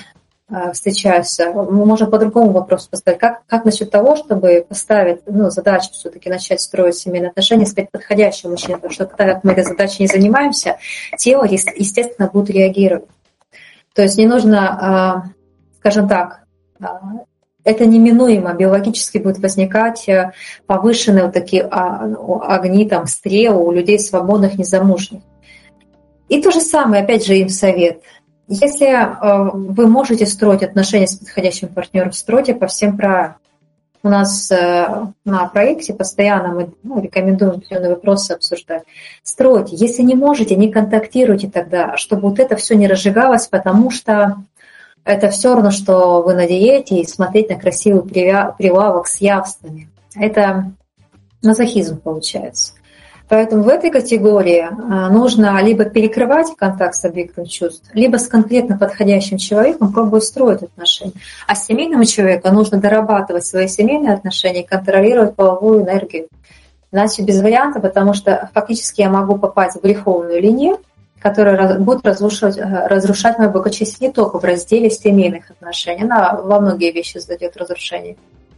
встречаются, мы можем по-другому вопрос поставить. Как, как насчет того, чтобы поставить ну, задачу все-таки начать строить семейные отношения, сказать подходящему мужчине, потому что когда мы этой задачей не занимаемся, тело, естественно, будет реагировать. То есть не нужно, скажем так, это неминуемо, биологически будет возникать повышенные вот такие огни, там, стрелы у людей свободных, незамужних. И то же самое, опять же, им совет. Если э, вы можете строить отношения с подходящим партнером, стройте по всем правилам. У нас э, на проекте постоянно мы ну, рекомендуем определенные вопросы обсуждать. Стройте. Если не можете, не контактируйте тогда, чтобы вот это все не разжигалось, потому что это все равно, что вы на диете и смотреть на красивый прилавок с явствами. Это мазохизм получается. Поэтому в этой категории нужно либо перекрывать контакт с объектом чувств, либо с конкретно подходящим человеком пробовать строить отношения. А семейному человеку нужно дорабатывать свои семейные отношения и контролировать половую энергию. Иначе без варианта, потому что фактически я могу попасть в греховную линию, которая будет разрушать, разрушать мое благочестие не только в разделе семейных отношений, она во многие вещи задает разрушение.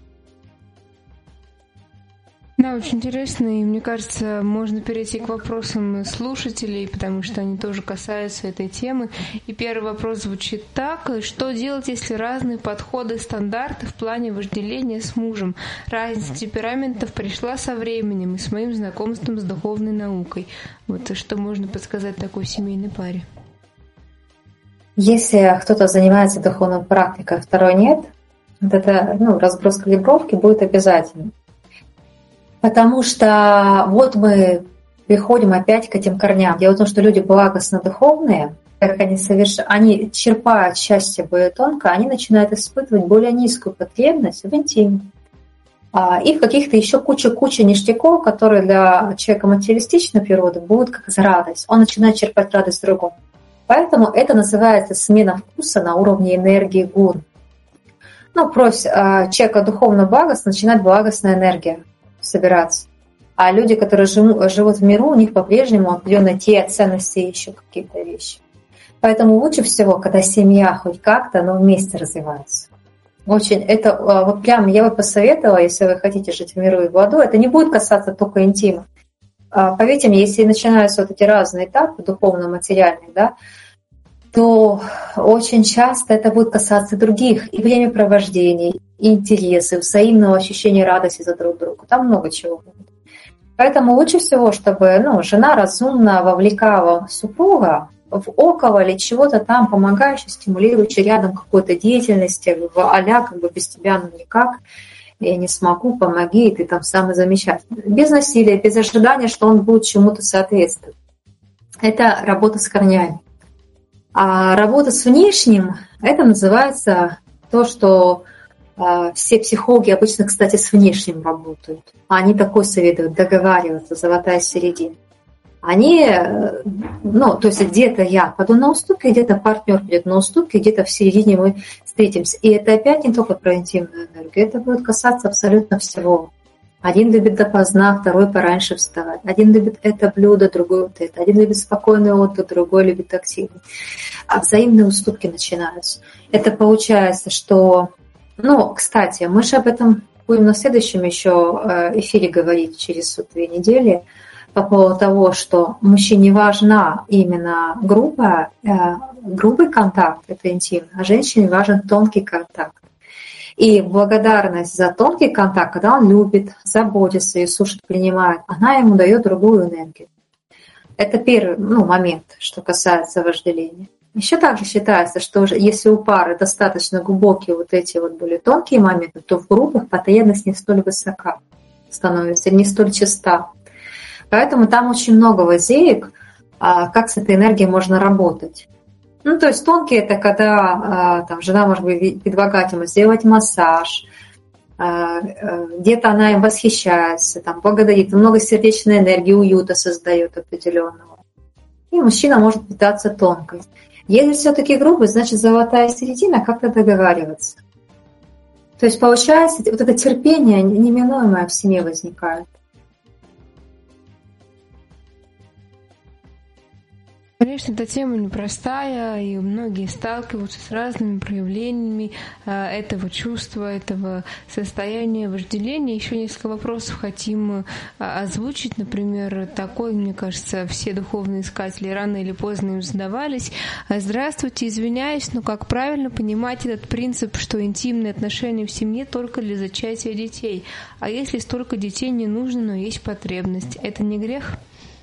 Да, очень интересно, и мне кажется, можно перейти к вопросам слушателей, потому что они тоже касаются этой темы. И первый вопрос звучит так: что делать, если разные подходы, стандарты в плане вожделения с мужем? Разница темпераментов пришла со временем и с моим знакомством с духовной наукой. Вот что можно подсказать такой семейной паре? Если кто-то занимается духовной практикой, а второй нет, вот это ну, разброс калибровки будет обязательно. Потому что вот мы приходим опять к этим корням. Дело в том, что люди благостно духовные, как они совершают, они черпают счастье более тонко, они начинают испытывать более низкую потребность в интиме. И в каких-то еще куча-куча ништяков, которые для человека материалистичной природы будут как радость. Он начинает черпать радость в другом. Поэтому это называется смена вкуса на уровне энергии гун. Ну, прось человека духовно благостно, начинает благостная энергия собираться. А люди, которые живут, живут в миру, у них по-прежнему определенные те ценности и еще какие-то вещи. Поэтому лучше всего, когда семья хоть как-то, но вместе развивается. Очень это вот прям я бы посоветовала, если вы хотите жить в миру и в ладу, это не будет касаться только интима. Поверьте мне, если начинаются вот эти разные этапы духовно-материальные, да, то очень часто это будет касаться других, и времяпровождений, и интересы, взаимного ощущения радости за друг друга. Там много чего будет. Поэтому лучше всего, чтобы ну, жена разумно вовлекала супруга в около или чего-то там помогающего, стимулирующего рядом какой-то деятельности, а-ля как бы без тебя ну никак, я не смогу, помоги, и ты там самый замечательный. Без насилия, без ожидания, что он будет чему-то соответствовать. Это работа с корнями. А работа с внешним, это называется то, что э, все психологи обычно, кстати, с внешним работают. Они такой советуют: договариваться, золотая середина. Они, э, ну, то есть где-то я пойду на уступки, где-то партнер пойдет на уступки, где-то в середине мы встретимся. И это опять не только про интимную энергию, это будет касаться абсолютно всего. Один любит допоздна, второй пораньше вставать. Один любит это блюдо, другой вот это. Один любит спокойный отдых, другой любит активный. А взаимные уступки начинаются. Это получается, что... Ну, кстати, мы же об этом будем на следующем еще эфире говорить через две недели по поводу того, что мужчине важна именно грубая, грубый контакт, это интимно, а женщине важен тонкий контакт. И благодарность за тонкий контакт, когда он любит, заботится и слушает, принимает, она ему дает другую энергию. Это первый ну, момент, что касается вожделения. Еще также считается, что если у пары достаточно глубокие вот эти вот более тонкие моменты, то в группах потребность не столь высока становится, не столь чиста. Поэтому там очень много лазеек, как с этой энергией можно работать. Ну, то есть тонкие – это когда там, жена может быть предлагать ему сделать массаж, где-то она им восхищается, там, благодарит, много сердечной энергии, уюта создает определенного. И мужчина может питаться тонкой. Если все-таки грубый, значит золотая середина, как-то договариваться. То есть получается, вот это терпение неминуемое в семье возникает. Конечно, эта тема непростая, и многие сталкиваются с разными проявлениями э, этого чувства, этого состояния вожделения. Еще несколько вопросов хотим э, озвучить. Например, такой, мне кажется, все духовные искатели рано или поздно им задавались. Здравствуйте, извиняюсь, но как правильно понимать этот принцип, что интимные отношения в семье только для зачатия детей? А если столько детей не нужно, но есть потребность, это не грех?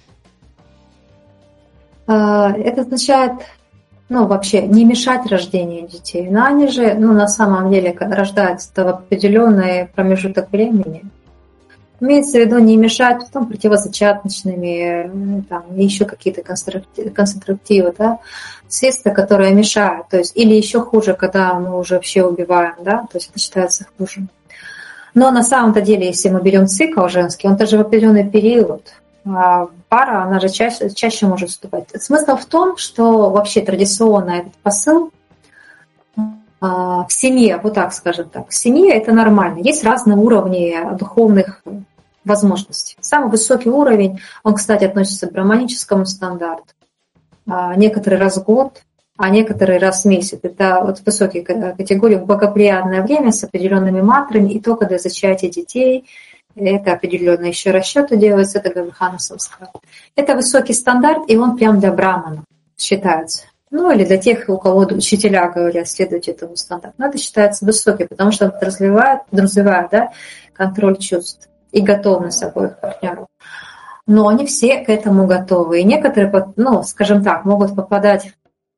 Это означает, ну, вообще, не мешать рождению детей. Но они же, ну, на самом деле, рождаются в определенный промежуток времени. Имеется в виду не мешать, потом противозачаточными, там, еще какие-то конструктивы, да, средства, которые мешают. То есть, или еще хуже, когда мы уже вообще убиваем, да, то есть это считается хуже. Но на самом-то деле, если мы берем цикл женский, он тоже в определенный период. Пара, она же чаще, чаще может вступать. Смысл в том, что вообще традиционно этот посыл в семье, вот так скажем так, в семье это нормально. Есть разные уровни духовных возможностей. Самый высокий уровень, он, кстати, относится к браманическому стандарту. Некоторые раз в год, а некоторые раз в месяц. Это вот высокие категории, благоприятное время с определенными мантрами и только для зачатия детей. Это определенно еще расчеты делаются, это Гавихана Самскар. Это высокий стандарт, и он прям для браманов считается. Ну, или для тех, у кого учителя говорят, следуйте этому стандарту. Но это считается высокий, потому что это развивает, развивает, да, контроль чувств и готовность обоих партнеров. Но они все к этому готовы. И некоторые, ну, скажем так, могут попадать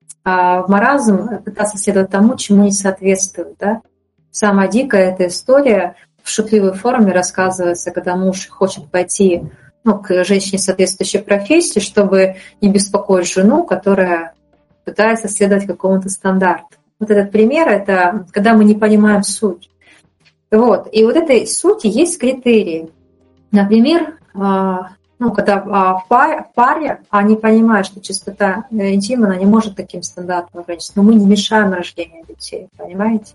в маразм, пытаться следовать тому, чему не соответствует. Да? Самая дикая эта история в шутливой форме рассказывается, когда муж хочет пойти, ну, к женщине соответствующей профессии, чтобы не беспокоить жену, которая пытается следовать какому-то стандарту. Вот этот пример – это когда мы не понимаем суть. Вот. И вот этой сути есть критерии. Например, ну, когда в паре они понимают, что чистота интима, она не может таким стандартом ограничиться, но мы не мешаем рождению детей, понимаете?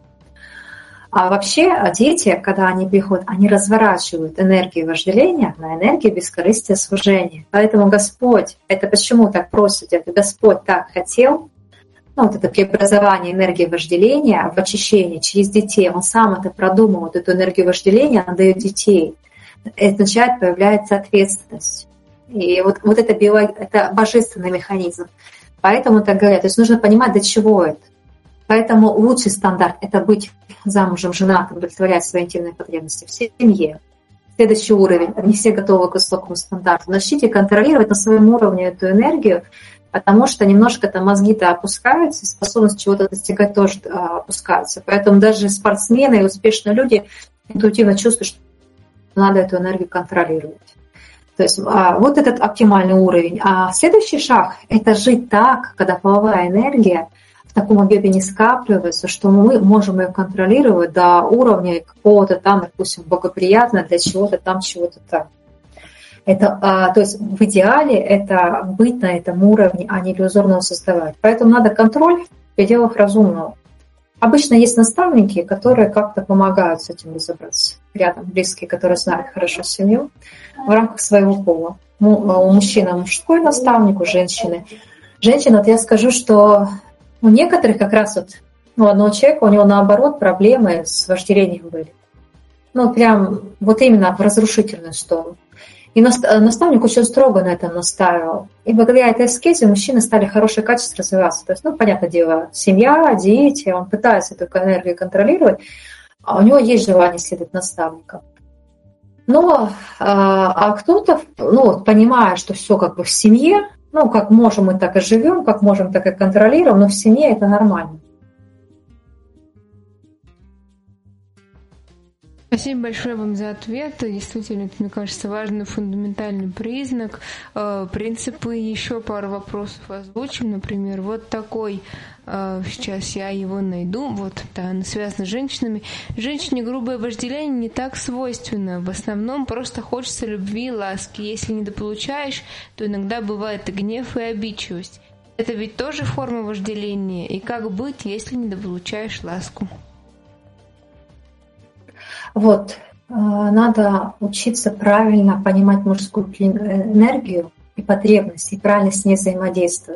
А вообще дети, когда они приходят, они разворачивают энергию вожделения на энергию бескорыстия служения. Поэтому Господь, это почему так просит, это Господь так хотел, ну, вот это преобразование энергии вожделения в очищение через детей. Он сам это продумал, вот эту энергию вожделения, он дает детей. Это означает, появляется ответственность. И вот, вот это, био, это божественный механизм. Поэтому так говорят. То есть нужно понимать, для чего это. Поэтому лучший стандарт – это быть замужем, женатым, удовлетворять свои интимные потребности в семье. Следующий уровень – не все готовы к высокому стандарту. Начните контролировать на своем уровне эту энергию, потому что немножко там мозги-то опускаются, и способность чего-то достигать тоже опускается. Поэтому даже спортсмены и успешные люди интуитивно чувствуют, что надо эту энергию контролировать. То есть вот этот оптимальный уровень. А следующий шаг – это жить так, когда половая энергия в таком объеме не скапливается, что мы можем ее контролировать до уровня какого-то там, допустим, благоприятного для чего-то там, чего-то там. Это, а, то есть в идеале это быть на этом уровне, а не иллюзорно создавать. Поэтому надо контроль в пределах разумного. Обычно есть наставники, которые как-то помогают с этим разобраться. Рядом близкие, которые знают хорошо семью в рамках своего пола. У мужчины мужской наставник, у женщины. Женщина, вот я скажу, что у некоторых как раз вот, ну, одного человека, у него наоборот проблемы с вожделением были. Ну, прям вот именно в разрушительную сторону. И наставник очень строго на этом настаивал. И благодаря этой аскезе мужчины стали хорошее качество развиваться. То есть, ну, понятное дело, семья, дети, он пытается эту энергию контролировать, а у него есть желание следовать наставникам. Но а, а кто-то, ну, понимая, что все как бы в семье, ну, как можем мы так и живем, как можем так и контролируем, но в семье это нормально. Спасибо большое вам за ответ. Действительно, это, мне кажется, важный фундаментальный признак. Принципы, еще пару вопросов озвучим. Например, вот такой, сейчас я его найду, вот, да, она связана с женщинами. Женщине грубое вожделение не так свойственно. В основном просто хочется любви и ласки. Если недополучаешь, то иногда бывает и гнев, и обидчивость. Это ведь тоже форма вожделения. И как быть, если недополучаешь ласку? Вот, надо учиться правильно понимать мужскую энергию и потребности, и правильно с ней взаимодействовать.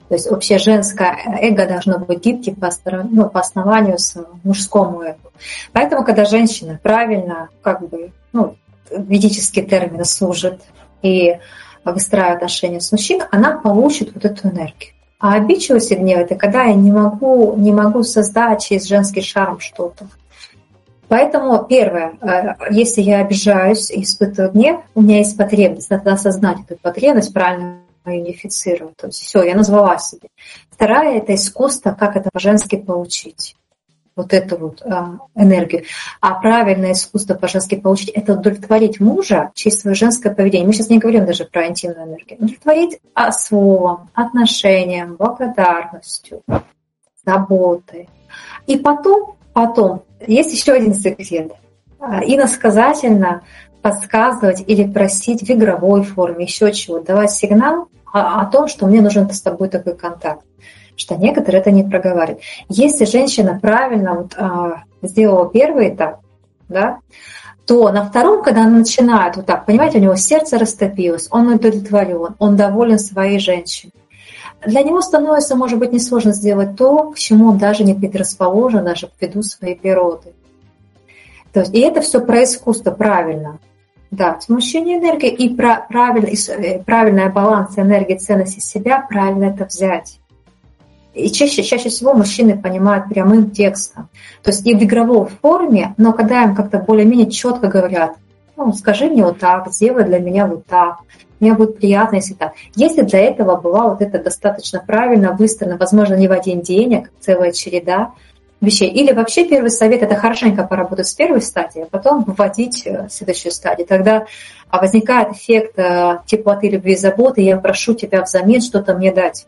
То есть вообще женское эго должно быть гибким по, ну, по основанию с мужскому эго. Поэтому, когда женщина правильно, как бы, ну, ведический термин служит и выстраивает отношения с мужчиной, она получит вот эту энергию. А обидчивость и гнев – это когда я не могу, не могу создать через женский шарм что-то. Поэтому первое, если я обижаюсь и испытываю гнев, у меня есть потребность, надо осознать эту потребность, правильно идентифицировать. То есть все, я назвала себе. Вторая – это искусство, как это по-женски получить. Вот эту вот а, энергию. А правильное искусство по-женски получить – это удовлетворить мужа через свое женское поведение. Мы сейчас не говорим даже про интимную энергию. Удовлетворить словом, отношением, благодарностью, заботой. И потом, потом есть еще один секрет. Иносказательно подсказывать или просить в игровой форме, еще чего, давать сигнал о, о том, что мне нужен с тобой такой контакт. Что некоторые это не проговаривают. Если женщина правильно вот, а, сделала первый этап, да, то на втором, когда она начинает вот так, понимаете, у него сердце растопилось, он удовлетворен, он доволен своей женщиной. Для него становится, может быть, несложно сделать то, к чему он даже не предрасположен, даже ввиду своей природы. То есть, и это все про искусство правильно. Дать мужчине энергии и про, правильно, и правильный баланс энергии, ценности себя, правильно это взять. И чаще, чаще всего мужчины понимают прямым текстом. То есть и в игровой форме, но когда им как-то более-менее четко говорят, ну, скажи мне вот так, сделай для меня вот так, мне будет приятно, если так. Если для этого была вот это достаточно правильно выстроена, возможно, не в один день, а целая череда вещей. Или вообще первый совет – это хорошенько поработать с первой стадией, а потом вводить следующую стадию. Тогда возникает эффект теплоты, любви и заботы, я прошу тебя взамен что-то мне дать.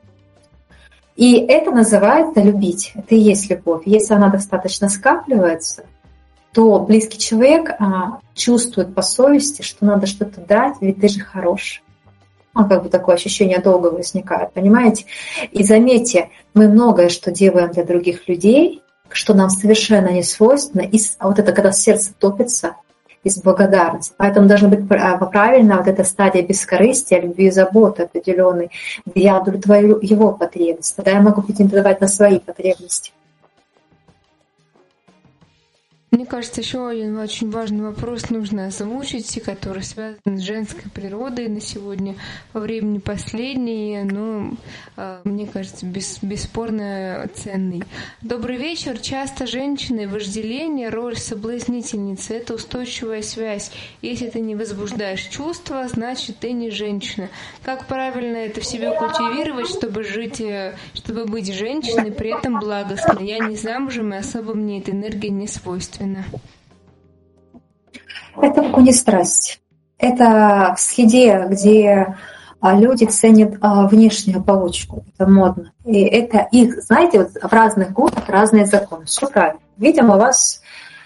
И это называется любить. Это и есть любовь. Если она достаточно скапливается, то близкий человек а, чувствует по совести, что надо что-то дать, ведь ты же хороший. Ну, как бы такое ощущение долго возникает, понимаете? И заметьте, мы многое что делаем для других людей, что нам совершенно не свойственно. И вот это, когда сердце топится, из благодарности. Поэтому должна быть правильно вот эта стадия бескорыстия, любви и заботы определенной, где я удовлетворю его потребности. Тогда я могу претендовать на свои потребности. Мне кажется, еще один очень важный вопрос нужно озвучить, который связан с женской природой на сегодня во времени последний, но, мне кажется, бес, бесспорно ценный. Добрый вечер. Часто женщины вожделение, роль соблазнительницы – это устойчивая связь. Если ты не возбуждаешь чувства, значит, ты не женщина. Как правильно это в себе культивировать, чтобы жить, чтобы быть женщиной, при этом благостной? Я не замужем, и особо мне эта энергия не свойственна. Это не страсть. Это в среде, где люди ценят внешнюю оболочку. Это модно. И это их, знаете, вот в разных группах разные законы. Все правильно. Видимо, у вас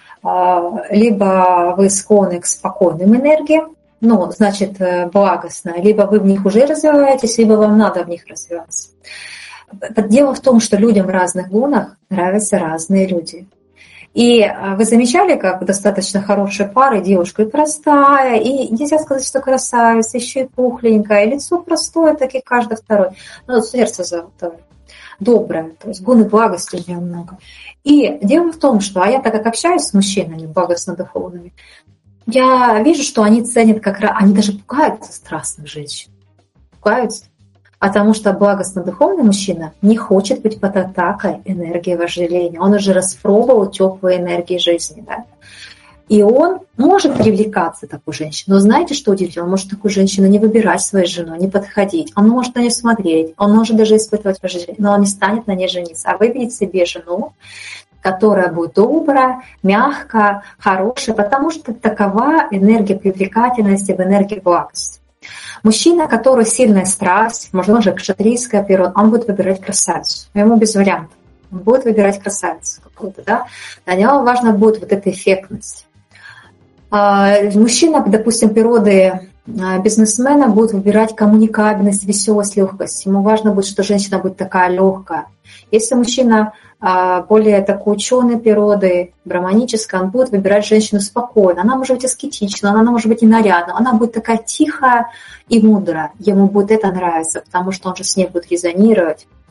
либо вы склонны к спокойным энергиям, ну, значит, благостно, либо вы в них уже развиваетесь, либо вам надо в них развиваться. Дело в том, что людям в разных гунах нравятся разные люди. И вы замечали, как достаточно хорошая пара, девушка и простая, и нельзя сказать, что красавица, еще и пухленькая, и лицо простое, так и каждый второй. Но сердце золотое, доброе, то есть гуны благости у меня много. И дело в том, что, а я так как общаюсь с мужчинами благостно-духовными, я вижу, что они ценят как раз, они даже пугаются страстных женщин, пугаются. Потому что благостно-духовный мужчина не хочет быть под атакой энергии вожделения. Он уже распробовал теплые энергии жизни. Да? И он может привлекаться такой женщиной. Но знаете, что удивительно? Он может такую женщину не выбирать своей женой, не подходить. Он может на нее смотреть. Он может даже испытывать вожделение. Но он не станет на ней жениться. А выберет себе жену, которая будет добрая, мягкая, хорошая. Потому что такова энергия привлекательности в энергии благости. Мужчина, который сильная страсть, можно же кшатрийская природа, он будет выбирать красавицу. Ему без вариантов. Он будет выбирать красавицу какую-то, да. Для него важна будет вот эта эффектность. Мужчина, допустим, природы бизнесмена будет выбирать коммуникабельность, веселость, легкость. Ему важно будет, что женщина будет такая легкая. Если мужчина более такой ученой природы, браманическая, он будет выбирать женщину спокойно. Она может быть аскетична, она может быть и нарядна, она будет такая тихая и мудрая. Ему будет это нравиться, потому что он же с ней будет резонировать.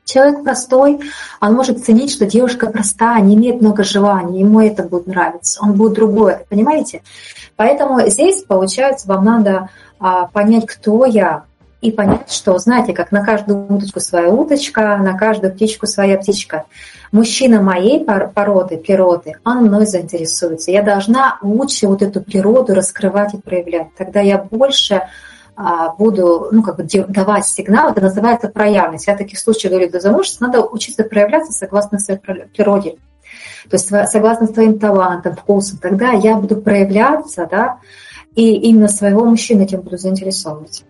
Человек простой, он может ценить, что девушка простая, не имеет много желаний, ему это будет нравиться, он будет другой, понимаете? Поэтому здесь, получается, вам надо а, понять, кто я, и понять, что, знаете, как на каждую уточку своя уточка, на каждую птичку своя птичка. Мужчина моей породы, природы, он мной заинтересуется. Я должна лучше вот эту природу раскрывать и проявлять. Тогда я больше буду, ну, как бы давать сигнал, это называется проявленность. Я в таких случаях говорю, до замужества надо учиться проявляться согласно своей природе. То есть согласно своим талантам, вкусам. Тогда я буду проявляться, да, и именно своего мужчину этим буду заинтересовывать.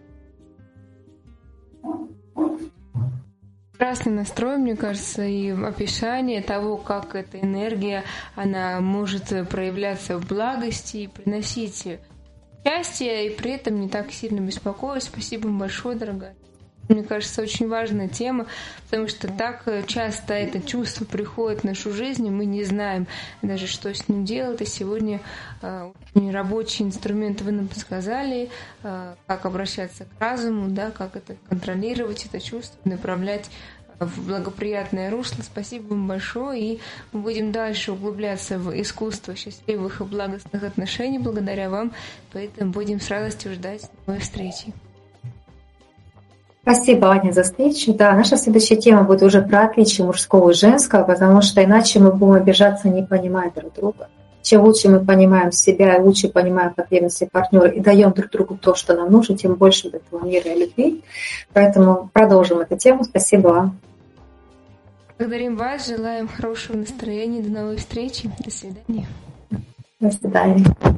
Прекрасный настрой, мне кажется, и описание того, как эта энергия, она может проявляться в благости и приносить счастье, и при этом не так сильно беспокоить. Спасибо вам большое, дорогая. Мне кажется, очень важная тема, потому что так часто это чувство приходит в нашу жизнь, и мы не знаем даже, что с ним делать. И сегодня э, очень рабочий инструмент вы нам подсказали, э, как обращаться к разуму, да, как это контролировать, это чувство, направлять в благоприятное русло. Спасибо вам большое, и мы будем дальше углубляться в искусство счастливых и благостных отношений благодаря вам, поэтому будем с радостью ждать новой встречи. Спасибо, Аня, за встречу. Да, наша следующая тема будет уже про отличие мужского и женского, потому что иначе мы будем обижаться, не понимая друг друга. Чем лучше мы понимаем себя и лучше понимаем потребности партнера и даем друг другу то, что нам нужно, тем больше этого мира и любви. Поэтому продолжим эту тему. Спасибо вам. Благодарим вас, желаем хорошего настроения, до новой встречи, до свидания. До свидания.